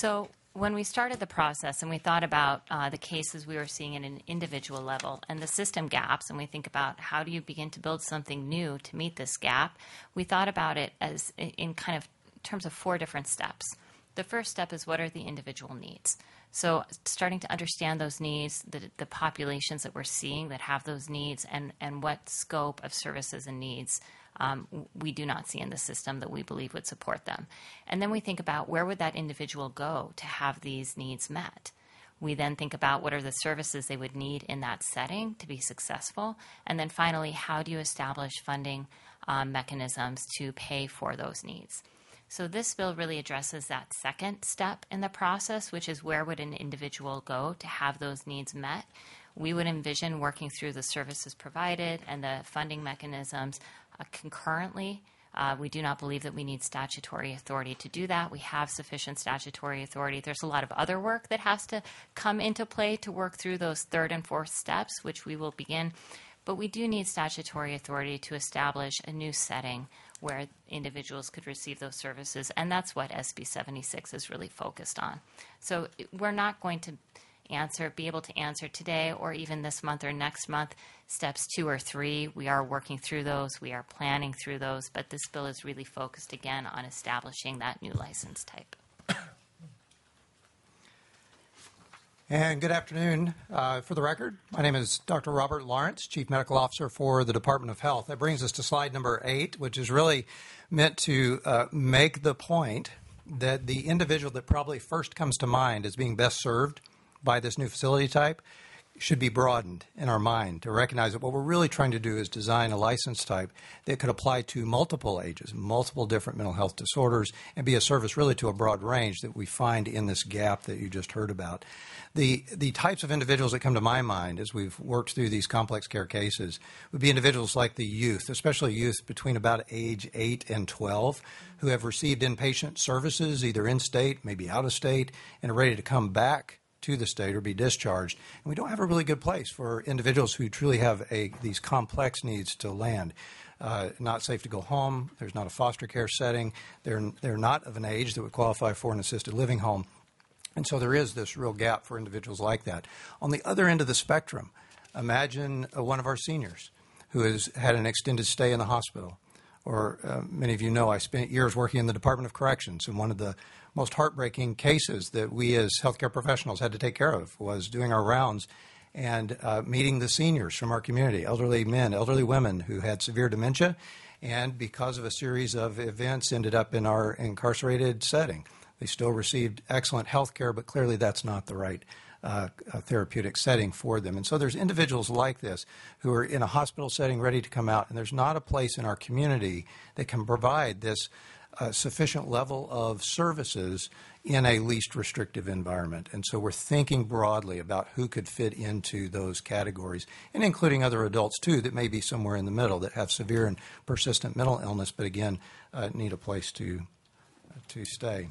when we started the process and we thought about uh, the cases we were seeing at an individual level and the system gaps, and we think about how do you begin to build something new to meet this gap, we thought about it as in kind of terms of four different steps. The first step is what are the individual needs? So starting to understand those needs, the, the populations that we're seeing that have those needs, and, and what scope of services and needs um, we do not see in the system that we believe would support them. And then we think about where would that individual go to have these needs met. We then think about what are the services they would need in that setting to be successful. And then finally, how do you establish funding um, mechanisms to pay for those needs? So this bill really addresses that second step in the process, which is where would an individual go to have those needs met. We would envision working through the services provided and the funding mechanisms uh, concurrently. Uh, we do not believe that we need statutory authority to do that. We have sufficient statutory authority. There's a lot of other work that has to come into play to work through those third and fourth steps, which we will begin. But we do need statutory authority to establish a new setting where individuals could receive those services, and that's what S B seventy-six is really focused on. So we're not going to answer, be able to answer today or even this month or next month steps two or three. We are working through those. We are planning through those, but this bill is really focused again on establishing that new license type. And good afternoon. Uh, for the record, my name is Doctor Robert Lawrence, Chief Medical Officer for the Department of Health. That brings us to slide number eight, which is really meant to uh, make the point that the individual that probably first comes to mind as being best served by this new facility type should be broadened in our mind to recognize that what we're really trying to do is design a license type that could apply to multiple ages, multiple different mental health disorders, and be a service really to a broad range that we find in this gap that you just heard about. The the types of individuals that come to my mind as we've worked through these complex care cases would be individuals like the youth, especially youth between about age eight and twelve, who have received inpatient services either in-state, maybe out-of-state, and are ready to come back to the state or be discharged. And we don't have a really good place for individuals who truly have a, these complex needs to land. Uh, not safe to go home. There's not a foster care setting. They're, they're not of an age that would qualify for an assisted living home. And so there is this real gap for individuals like that. On the other end of the spectrum, imagine uh, one of our seniors who has had an extended stay in the hospital. Or uh, many of you know I spent years working in the Department of Corrections, and one of the most heartbreaking cases that we as healthcare professionals had to take care of was doing our rounds and uh, meeting the seniors from our community, elderly men, elderly women who had severe dementia, and because of a series of events ended up in our incarcerated setting. They still received excellent health care, but clearly that's not the right uh, therapeutic setting for them. And so there's individuals like this who are in a hospital setting ready to come out, and there's not a place in our community that can provide this uh, sufficient level of services in a least restrictive environment. And so we're thinking broadly about who could fit into those categories, and including other adults, too, that may be somewhere in the middle that have severe and persistent mental illness, but again, uh, need a place to, to stay.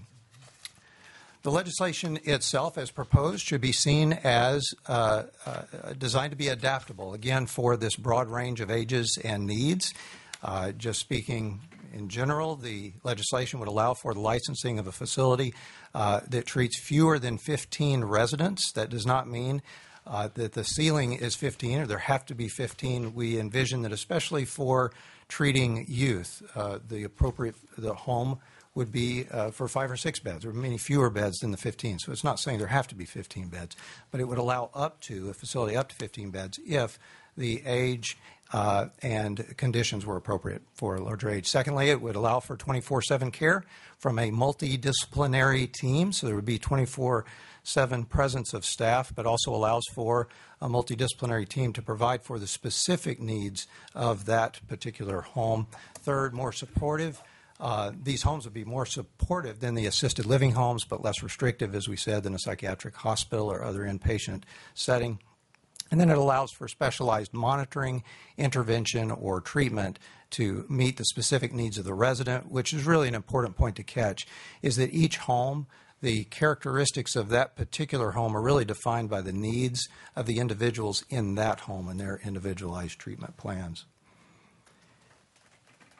The legislation itself, as proposed, should be seen as uh, uh, designed to be adaptable, again, for this broad range of ages and needs. Uh, just speaking in general, the legislation would allow for the licensing of a facility uh, that treats fewer than fifteen residents. That does not mean uh, that the ceiling is fifteen or there have to be fifteen. We envision that especially for treating youth, uh, the appropriate the home would be uh, for five or six beds, or many fewer beds than the fifteen. So it's not saying there have to be fifteen beds, but it would allow up to, a facility up to fifteen beds if the age uh, and conditions were appropriate for a larger age. Secondly, it would allow for twenty-four seven care from a multidisciplinary team, so there would be twenty-four seven presence of staff, but also allows for a multidisciplinary team to provide for the specific needs of that particular home. Third, more supportive. Uh, these homes would be more supportive than the assisted living homes, but less restrictive, as we said, than a psychiatric hospital or other inpatient setting. And then it allows for specialized monitoring, intervention, or treatment to meet the specific needs of the resident, which is really an important point to catch, is that each home, the characteristics of that particular home are really defined by the needs of the individuals in that home and their individualized treatment plans.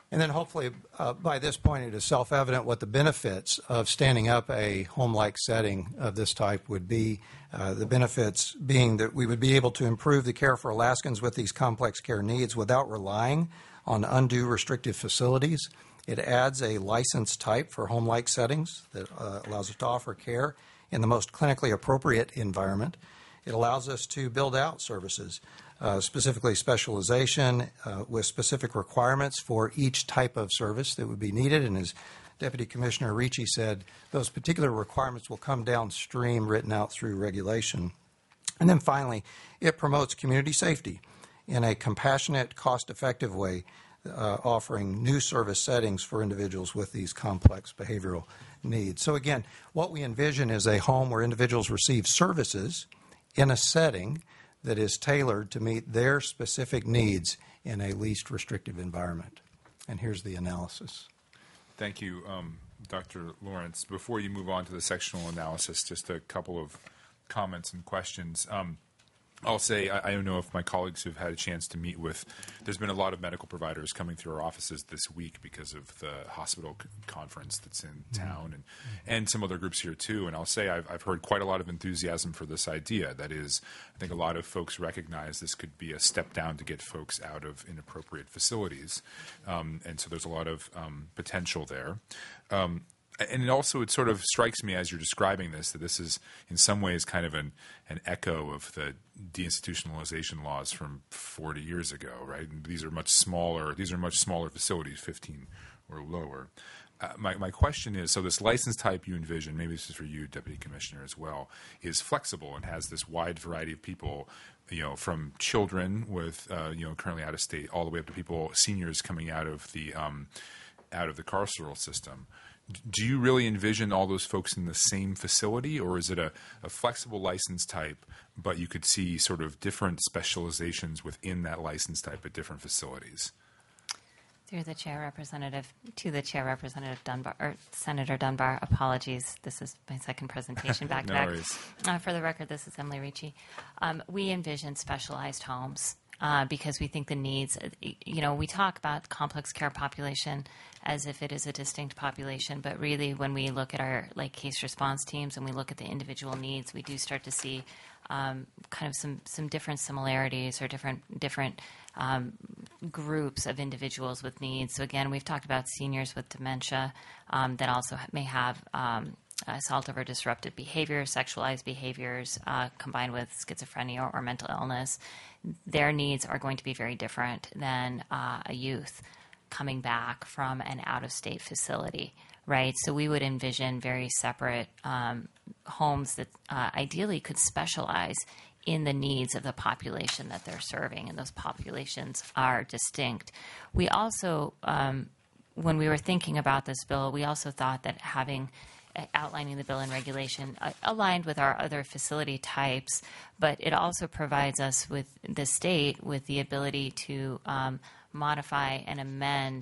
And then hopefully uh, by this point it is self-evident what the benefits of standing up a home-like setting of this type would be. Uh, the benefits being that we would be able to improve the care for Alaskans with these complex care needs without relying on undue restrictive facilities. It adds a license type for home-like settings that uh, allows us to offer care in the most clinically appropriate environment. It allows us to build out services, uh, specifically specialization uh, with specific requirements for each type of service that would be needed. And as Deputy Commissioner Ricci said, those particular requirements will come downstream, written out through regulation. And then finally, it promotes community safety in a compassionate, cost-effective way, uh, offering new service settings for individuals with these complex behavioral needs. So again, what we envision is a home where individuals receive services in a setting that is tailored to meet their specific needs in a least restrictive environment. And here's the analysis. Thank you, um, Doctor Lawrence. Before you move on to the sectional analysis, just a couple of comments and questions. Um, I'll say I, I don't know if my colleagues have had a chance to meet with. There's been a lot of medical providers coming through our offices this week because of the hospital c- conference that's in town, and and some other groups here too. And I'll say I've I've heard quite a lot of enthusiasm for this idea. That is, I think a lot of folks recognize this could be a step down to get folks out of inappropriate facilities, um, and so there's a lot of um, potential there. Um, And it also, it sort of strikes me as you're describing this, that this is in some ways kind of an, an echo of the deinstitutionalization laws from forty years ago, right? And these are much smaller, these are much smaller facilities, fifteen or lower. Uh, my, my question is, so this license type you envision, maybe this is for you, Deputy Commissioner, as well, is flexible and has this wide variety of people, you know, from children with, uh, you know, currently out of state, all the way up to people, seniors coming out of the, um, out of the carceral system. Do you really envision all those folks in the same facility, or is it a, a flexible license type, but you could see sort of different specializations within that license type at different facilities? Through the chair, representative to the chair, Representative Dunbar or Senator Dunbar. Apologies, this is my second presentation back to No back. worries. Uh, for the record, this is Emily Ricci. Um, we envision specialized homes. Uh, because we think the needs, you know, we talk about complex care population as if it is a distinct population, but really when we look at our like case response teams and we look at the individual needs, we do start to see um, kind of some, some different similarities or different different um, groups of individuals with needs. So again, we've talked about seniors with dementia um, that also may have um, assaultive or disruptive behaviors, sexualized behaviors, uh, combined with schizophrenia or, or mental illness. Their needs are going to be very different than uh, a youth coming back from an out-of-state facility, right? So we would envision very separate um, homes that uh, ideally could specialize in the needs of the population that they're serving, and those populations are distinct. We also, um, when we were thinking about this bill, we also thought that having outlining the bill and regulation uh, aligned with our other facility types, but it also provides us with the state with the ability to um, modify and amend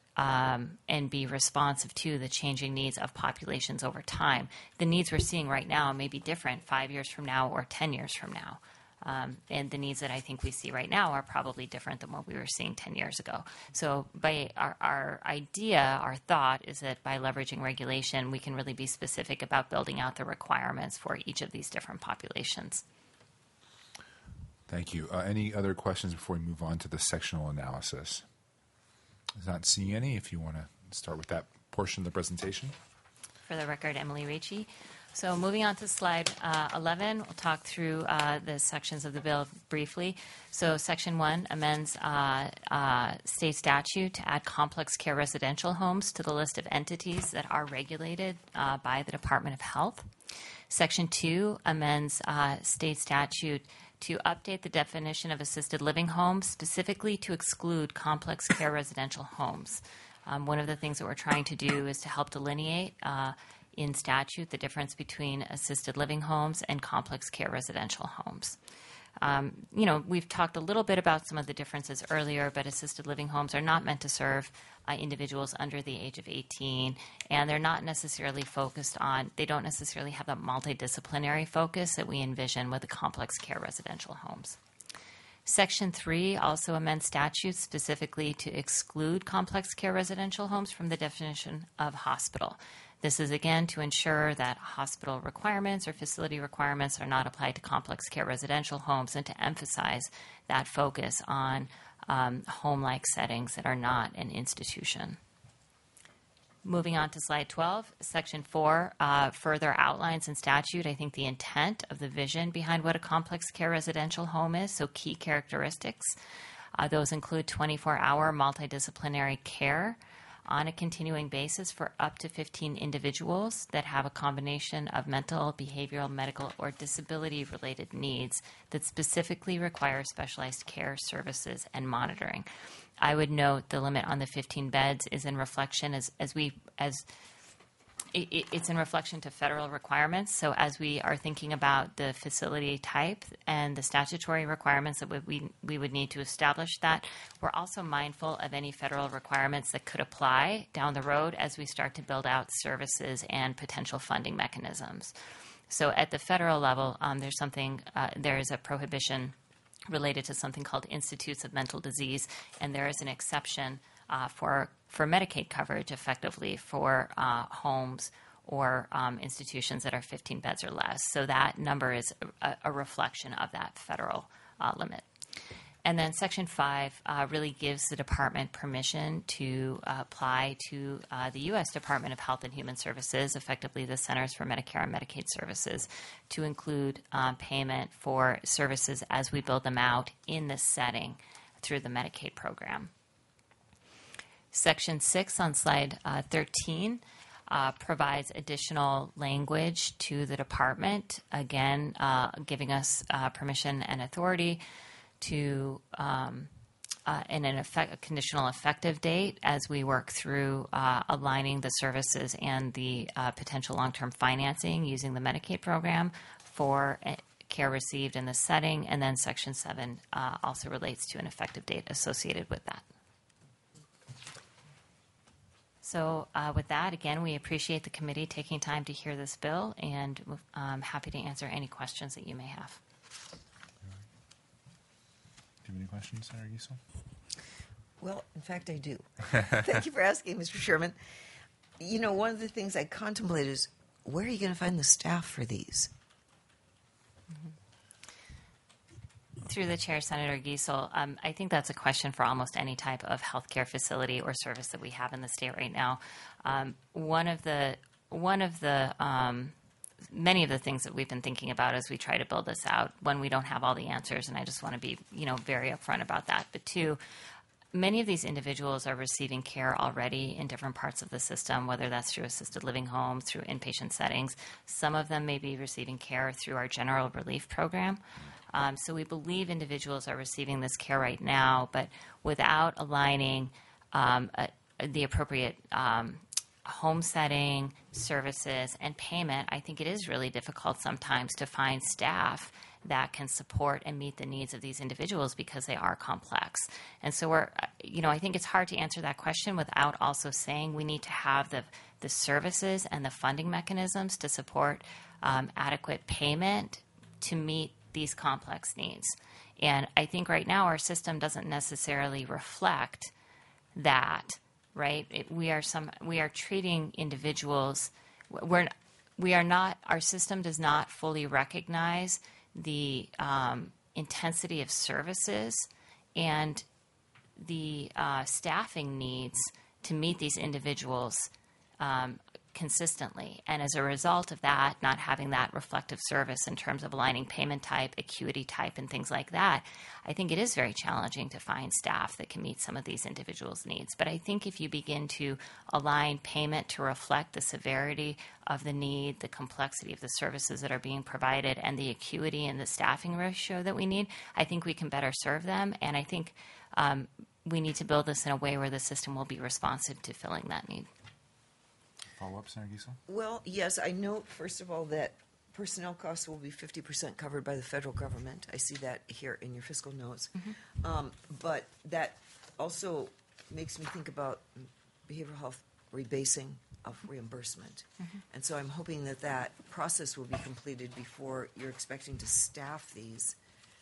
um, and be responsive to the changing needs of populations over time. The needs we're seeing right now may be different five years from now or ten years from now. Um, and the needs that I think we see right now are probably different than what we were seeing ten years ago. So by our, our idea, our thought is that by leveraging regulation, we can really be specific about building out the requirements for each of these different populations. Thank you. Uh, any other questions before we move on to the sectional analysis? I'm not seeing any. If you want to start with that portion of the presentation. For the record, Emily Ricci. So moving on to slide uh, eleven, we'll talk through uh, the sections of the bill briefly. So section one amends uh, uh, state statute to add complex care residential homes to the list of entities that are regulated uh, by the Department of Health. Section two amends uh, state statute to update the definition of assisted living homes, specifically to exclude complex care residential homes. Um, one of the things that we're trying to do is to help delineate uh, in statute the difference between assisted living homes and complex care residential homes. Um, you know, we've talked a little bit about some of the differences earlier, but assisted living homes are not meant to serve uh, individuals under the age of eighteen, and they're not necessarily focused on, they don't necessarily have that multidisciplinary focus that we envision with the complex care residential homes. Section three also amends statutes specifically to exclude complex care residential homes from the definition of hospital. This is, again, to ensure that hospital requirements or facility requirements are not applied to complex care residential homes, and to emphasize that focus on um, home-like settings that are not an institution. Moving on to slide twelve, section four uh, further outlines in statute, I think, the intent of the vision behind what a complex care residential home is. So key characteristics, uh, those include twenty-four hour multidisciplinary care on a continuing basis for up to fifteen individuals that have a combination of mental, behavioral, medical, or disability-related needs that specifically require specialized care, services, and monitoring. I would note the limit on the fifteen beds is in reflection as, as we as it, it's in reflection to federal requirements. So as we are thinking about the facility type and the statutory requirements that we we would need to establish that, we're also mindful of any federal requirements that could apply down the road as we start to build out services and potential funding mechanisms. So at the federal level, um, there's something uh, there is a prohibition related to something called Institutes of Mental Disease, and there is an exception uh, for for Medicaid coverage, effectively, for uh, homes or um, institutions that are fifteen beds or less. So that number is a, a reflection of that federal uh, limit. And then Section five uh, really gives the department permission to uh, apply to uh, the U S Department of Health and Human Services, effectively the Centers for Medicare and Medicaid Services, to include um, payment for services as we build them out in this setting through the Medicaid program. Section six on slide uh, thirteen uh, provides additional language to the department, again, uh, giving us uh, permission and authority to um, uh, in an effect, a conditional effective date as we work through uh, aligning the services and the uh, potential long-term financing using the Medicaid program for uh, care received in this setting. And then Section seven uh, also relates to an effective date associated with that. So uh, with that, again, we appreciate the committee taking time to hear this bill, and I'm happy to answer any questions that you may have. Do you have any questions, Senator Giesel? Well, in fact, I do. Thank you for asking, Mister Chairman. You know, one of the things I contemplate is, where are you going to find the staff for these? Mm-hmm. Through the chair, Senator Giesel, um, I think that's a question for almost any type of healthcare facility or service that we have in the state right now. Um, one of the one of the um, many of the things that we've been thinking about as we try to build this out, when we don't have all the answers, and I just want to be, you know, very upfront about that. But two, many of these individuals are receiving care already in different parts of the system, whether that's through assisted living homes, through inpatient settings. Some of them may be receiving care through our general relief program. Um, so we believe individuals are receiving this care right now, but without aligning um, a, the appropriate um, home setting, services, and payment, I think it is really difficult sometimes to find staff that can support and meet the needs of these individuals because they are complex. And so we're, you know, I think it's hard to answer that question without also saying we need to have the, the services and the funding mechanisms to support um, adequate payment to meet these complex needs. And I think right now our system doesn't necessarily reflect that, right? It, we are some we are treating individuals, we're we are not, our system does not fully recognize the um, intensity of services and the uh, staffing needs to meet these individuals um, consistently. And as a result of that, not having that reflective service in terms of aligning payment type, acuity type, and things like that, I think it is very challenging to find staff that can meet some of these individuals' needs. But I think if you begin to align payment to reflect the severity of the need, the complexity of the services that are being provided, and the acuity and the staffing ratio that we need, I think we can better serve them. And I think um, we need to build this in a way where the system will be responsive to filling that need. Follow-up, Senator Giesel? Well, yes, I note, first of all, that personnel costs will be fifty percent covered by the federal government. I see that here in your fiscal notes. Mm-hmm. Um, but that also makes me think about behavioral health rebasing of reimbursement. Mm-hmm. And so I'm hoping that that process will be completed before you're expecting to staff these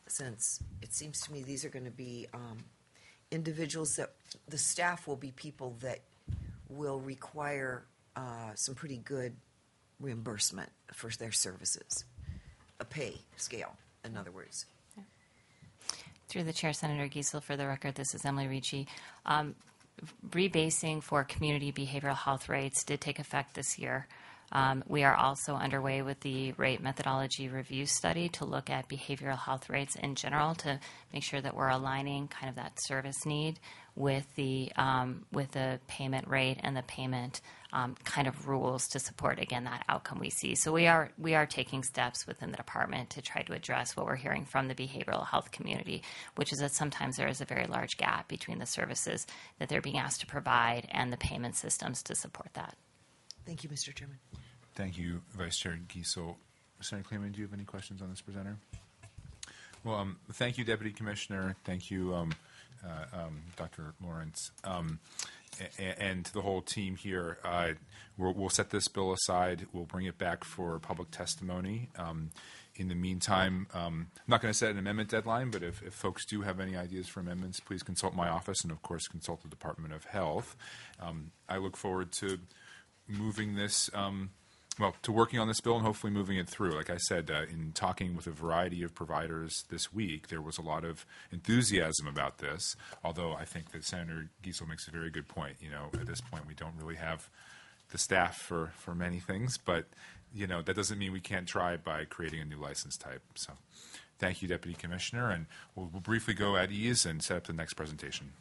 since it seems to me these are going to be um, individuals that the staff will be people that will require uh, some pretty good reimbursement for their services, a pay scale, in other words. Through the chair, Senator Giesel, for the record, this is Emily Ricci. Um, rebasing for community behavioral health rates did take effect this year. Um, we are also underway with the rate methodology review study to look at behavioral health rates in general to make sure that we're aligning kind of that service need with the um, with the payment rate and the payment um, kind of rules to support, again, that outcome we see. So we are we are taking steps within the department to try to address what we're hearing from the behavioral health community, which is that sometimes there is a very large gap between the services that they're being asked to provide and the payment systems to support that. Thank you, Mister Chairman. Thank you, Vice Chair Giesel. Senator Kleeman, do you have any questions on this presenter? Well, um, thank you, Deputy Commissioner. Thank you, um, uh, um, Doctor Lawrence, um, a- and to the whole team here. Uh, we'll, we'll set this bill aside. We'll bring it back for public testimony. Um, in the meantime, um, I'm not going to set an amendment deadline, but if, if folks do have any ideas for amendments, please consult my office and, of course, consult the Department of Health. Um, I look forward to moving this um, Well, to working on this bill and hopefully moving it through. Like I said, uh, in talking with a variety of providers this week, there was a lot of enthusiasm about this, although I think that Senator Giesel makes a very good point. You know, at this point, we don't really have the staff for, for many things, but, you know, that doesn't mean we can't try by creating a new license type. So thank you, Deputy Commissioner, and we'll, we'll briefly go at ease and set up the next presentation.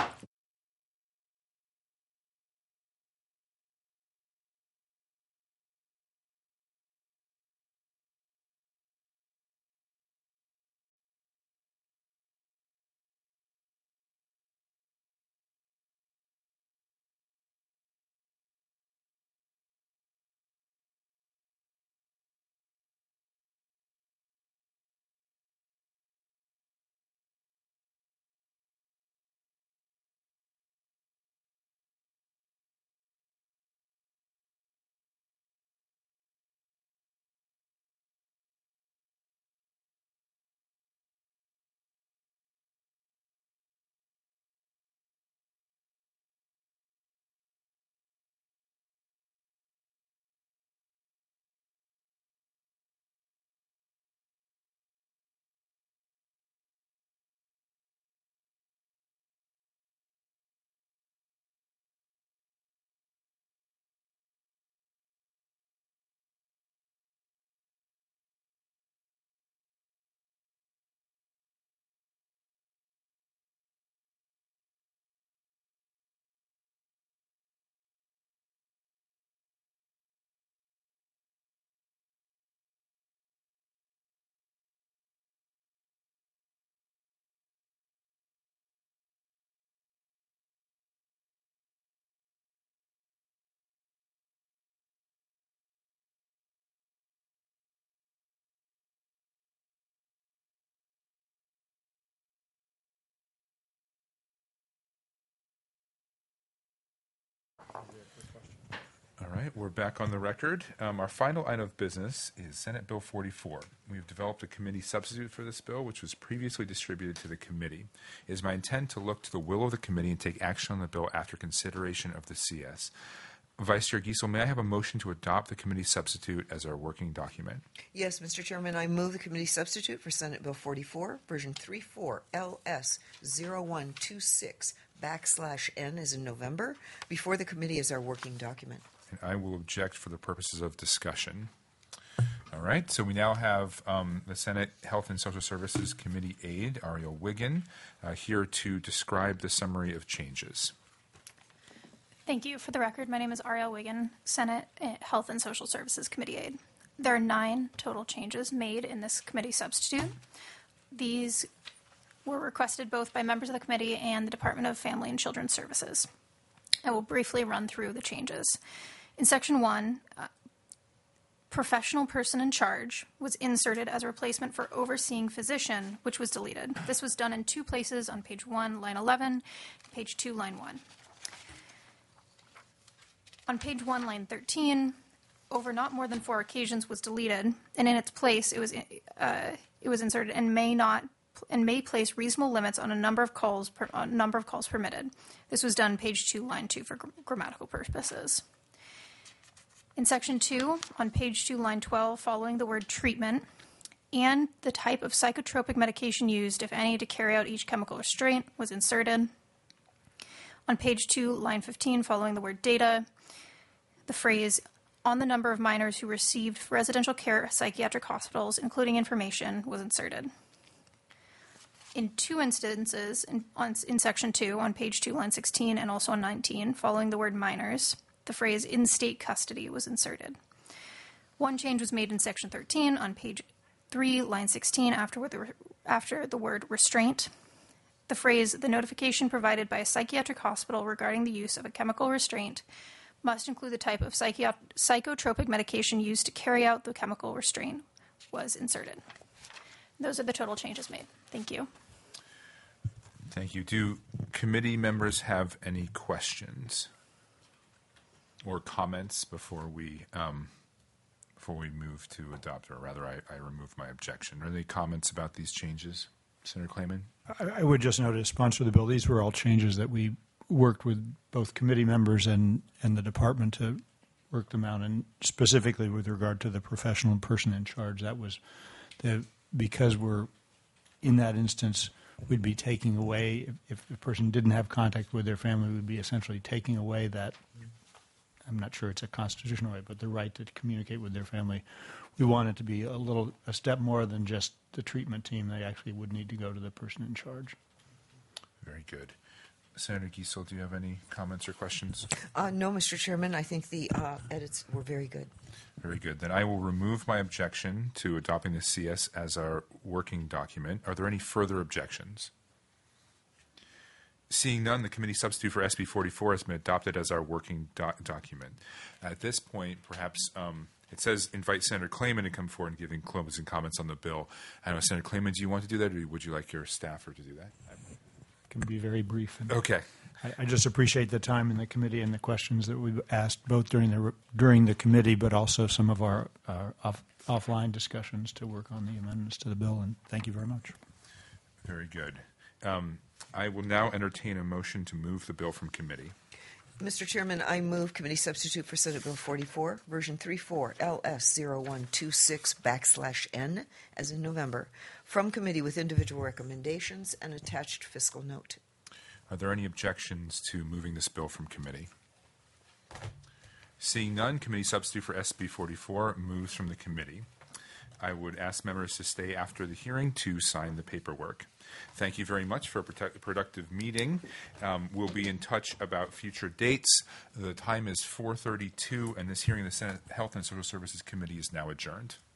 All right, we're back on the record. Um, our final item of business is Senate Bill forty-four. We've developed a committee substitute for this bill, which was previously distributed to the committee. It is my intent to look to the will of the committee and take action on the bill after consideration of the C S. Vice Chair Giesel, may I have a motion to adopt the committee substitute as our working document? Yes, Mister Chairman, I move the committee substitute for Senate Bill forty-four, version thirty-four L S zero one two six backslash N as in November, before the committee as our working document. And I will object for the purposes of discussion. All right, so we now have um, the Senate Health and Social Services Committee aide, Ariel Wiggin, uh, here to describe the summary of changes. Thank you. For the record, my name is Ariel Wiggin, Senate Health and Social Services Committee aide. There are nine total changes made in this committee substitute. These were requested both by members of the committee and the Department of Family and Children's Services. I will briefly run through the changes. In Section one, uh, professional person in charge was inserted as a replacement for overseeing physician, which was deleted. This was done in two places on page one, line eleven, page two, line one. On page one, line thirteen, over not more than four occasions was deleted, and in its place it was uh, it was inserted and may not and may place reasonable limits on a number of calls per, on number of calls permitted. This was done page two, line two for gr- grammatical purposes. In section two, on page two, line twelve, following the word treatment, and the type of psychotropic medication used, if any, to carry out each chemical restraint was inserted. On page two, line fifteen, following the word data, the phrase on the number of minors who received residential care at psychiatric hospitals, including information, was inserted. In two instances, in, on, in section two, on page two, line sixteen, and also on nineteen, following the word minors, the phrase in state custody was inserted. One change was made in section thirteen, on page three, line sixteen, after the, after the word restraint. The phrase, the notification provided by a psychiatric hospital regarding the use of a chemical restraint must include the type of psychi- psychotropic medication used to carry out the chemical restraint, was inserted. Those are the total changes made. Thank you. Thank you. Do committee members have any questions or comments before we um, before we move to adopt, or rather, I, I remove my objection? Are there any comments about these changes, Senator Klayman? I, I would just note, as sponsor of the bill, these were all changes that we worked with both committee members and, and the department to work them out, and specifically with regard to the professional person in charge. That was the because we're in that instance, we'd be taking away, if, if the person didn't have contact with their family, we'd be essentially taking away that, I'm not sure it's a constitutional right, but the right to communicate with their family. We want it to be a little, a step more than just the treatment team. They actually would need to go to the person in charge. Very good. Senator Giesel, do you have any comments or questions? Uh, no, Mister Chairman. I think the uh, edits were very good. Very good. Then I will remove my objection to adopting the C S as our working document. Are there any further objections? Seeing none, the committee substitute for S B forty-four has been adopted as our working doc- document. At this point, perhaps um, it says invite Senator Klayman to come forward and giving closing comments on the bill. I don't know, Senator Klayman, do you want to do that, or would you like your staffer to do that? Can be very brief. And okay. I, I just appreciate the time in the committee and the questions that we've asked, both during the during the committee, but also some of our, our off, offline discussions to work on the amendments to the bill. And thank you very much. Very good. Um, I will now entertain a motion to move the bill from committee. Mister Chairman, I move committee substitute for Senate Bill forty-four, version thirty-four, L S zero one two six backslash N, as in November, from committee with individual recommendations and attached fiscal note. Are there any objections to moving this bill from committee? Seeing none, committee substitute for S B forty-four moves from the committee. I would ask members to stay after the hearing to sign the paperwork. Thank you very much for a produ- productive meeting. Um, we'll be in touch about future dates. The time is four thirty-two, and this hearing of the Senate Health and Social Services Committee is now adjourned.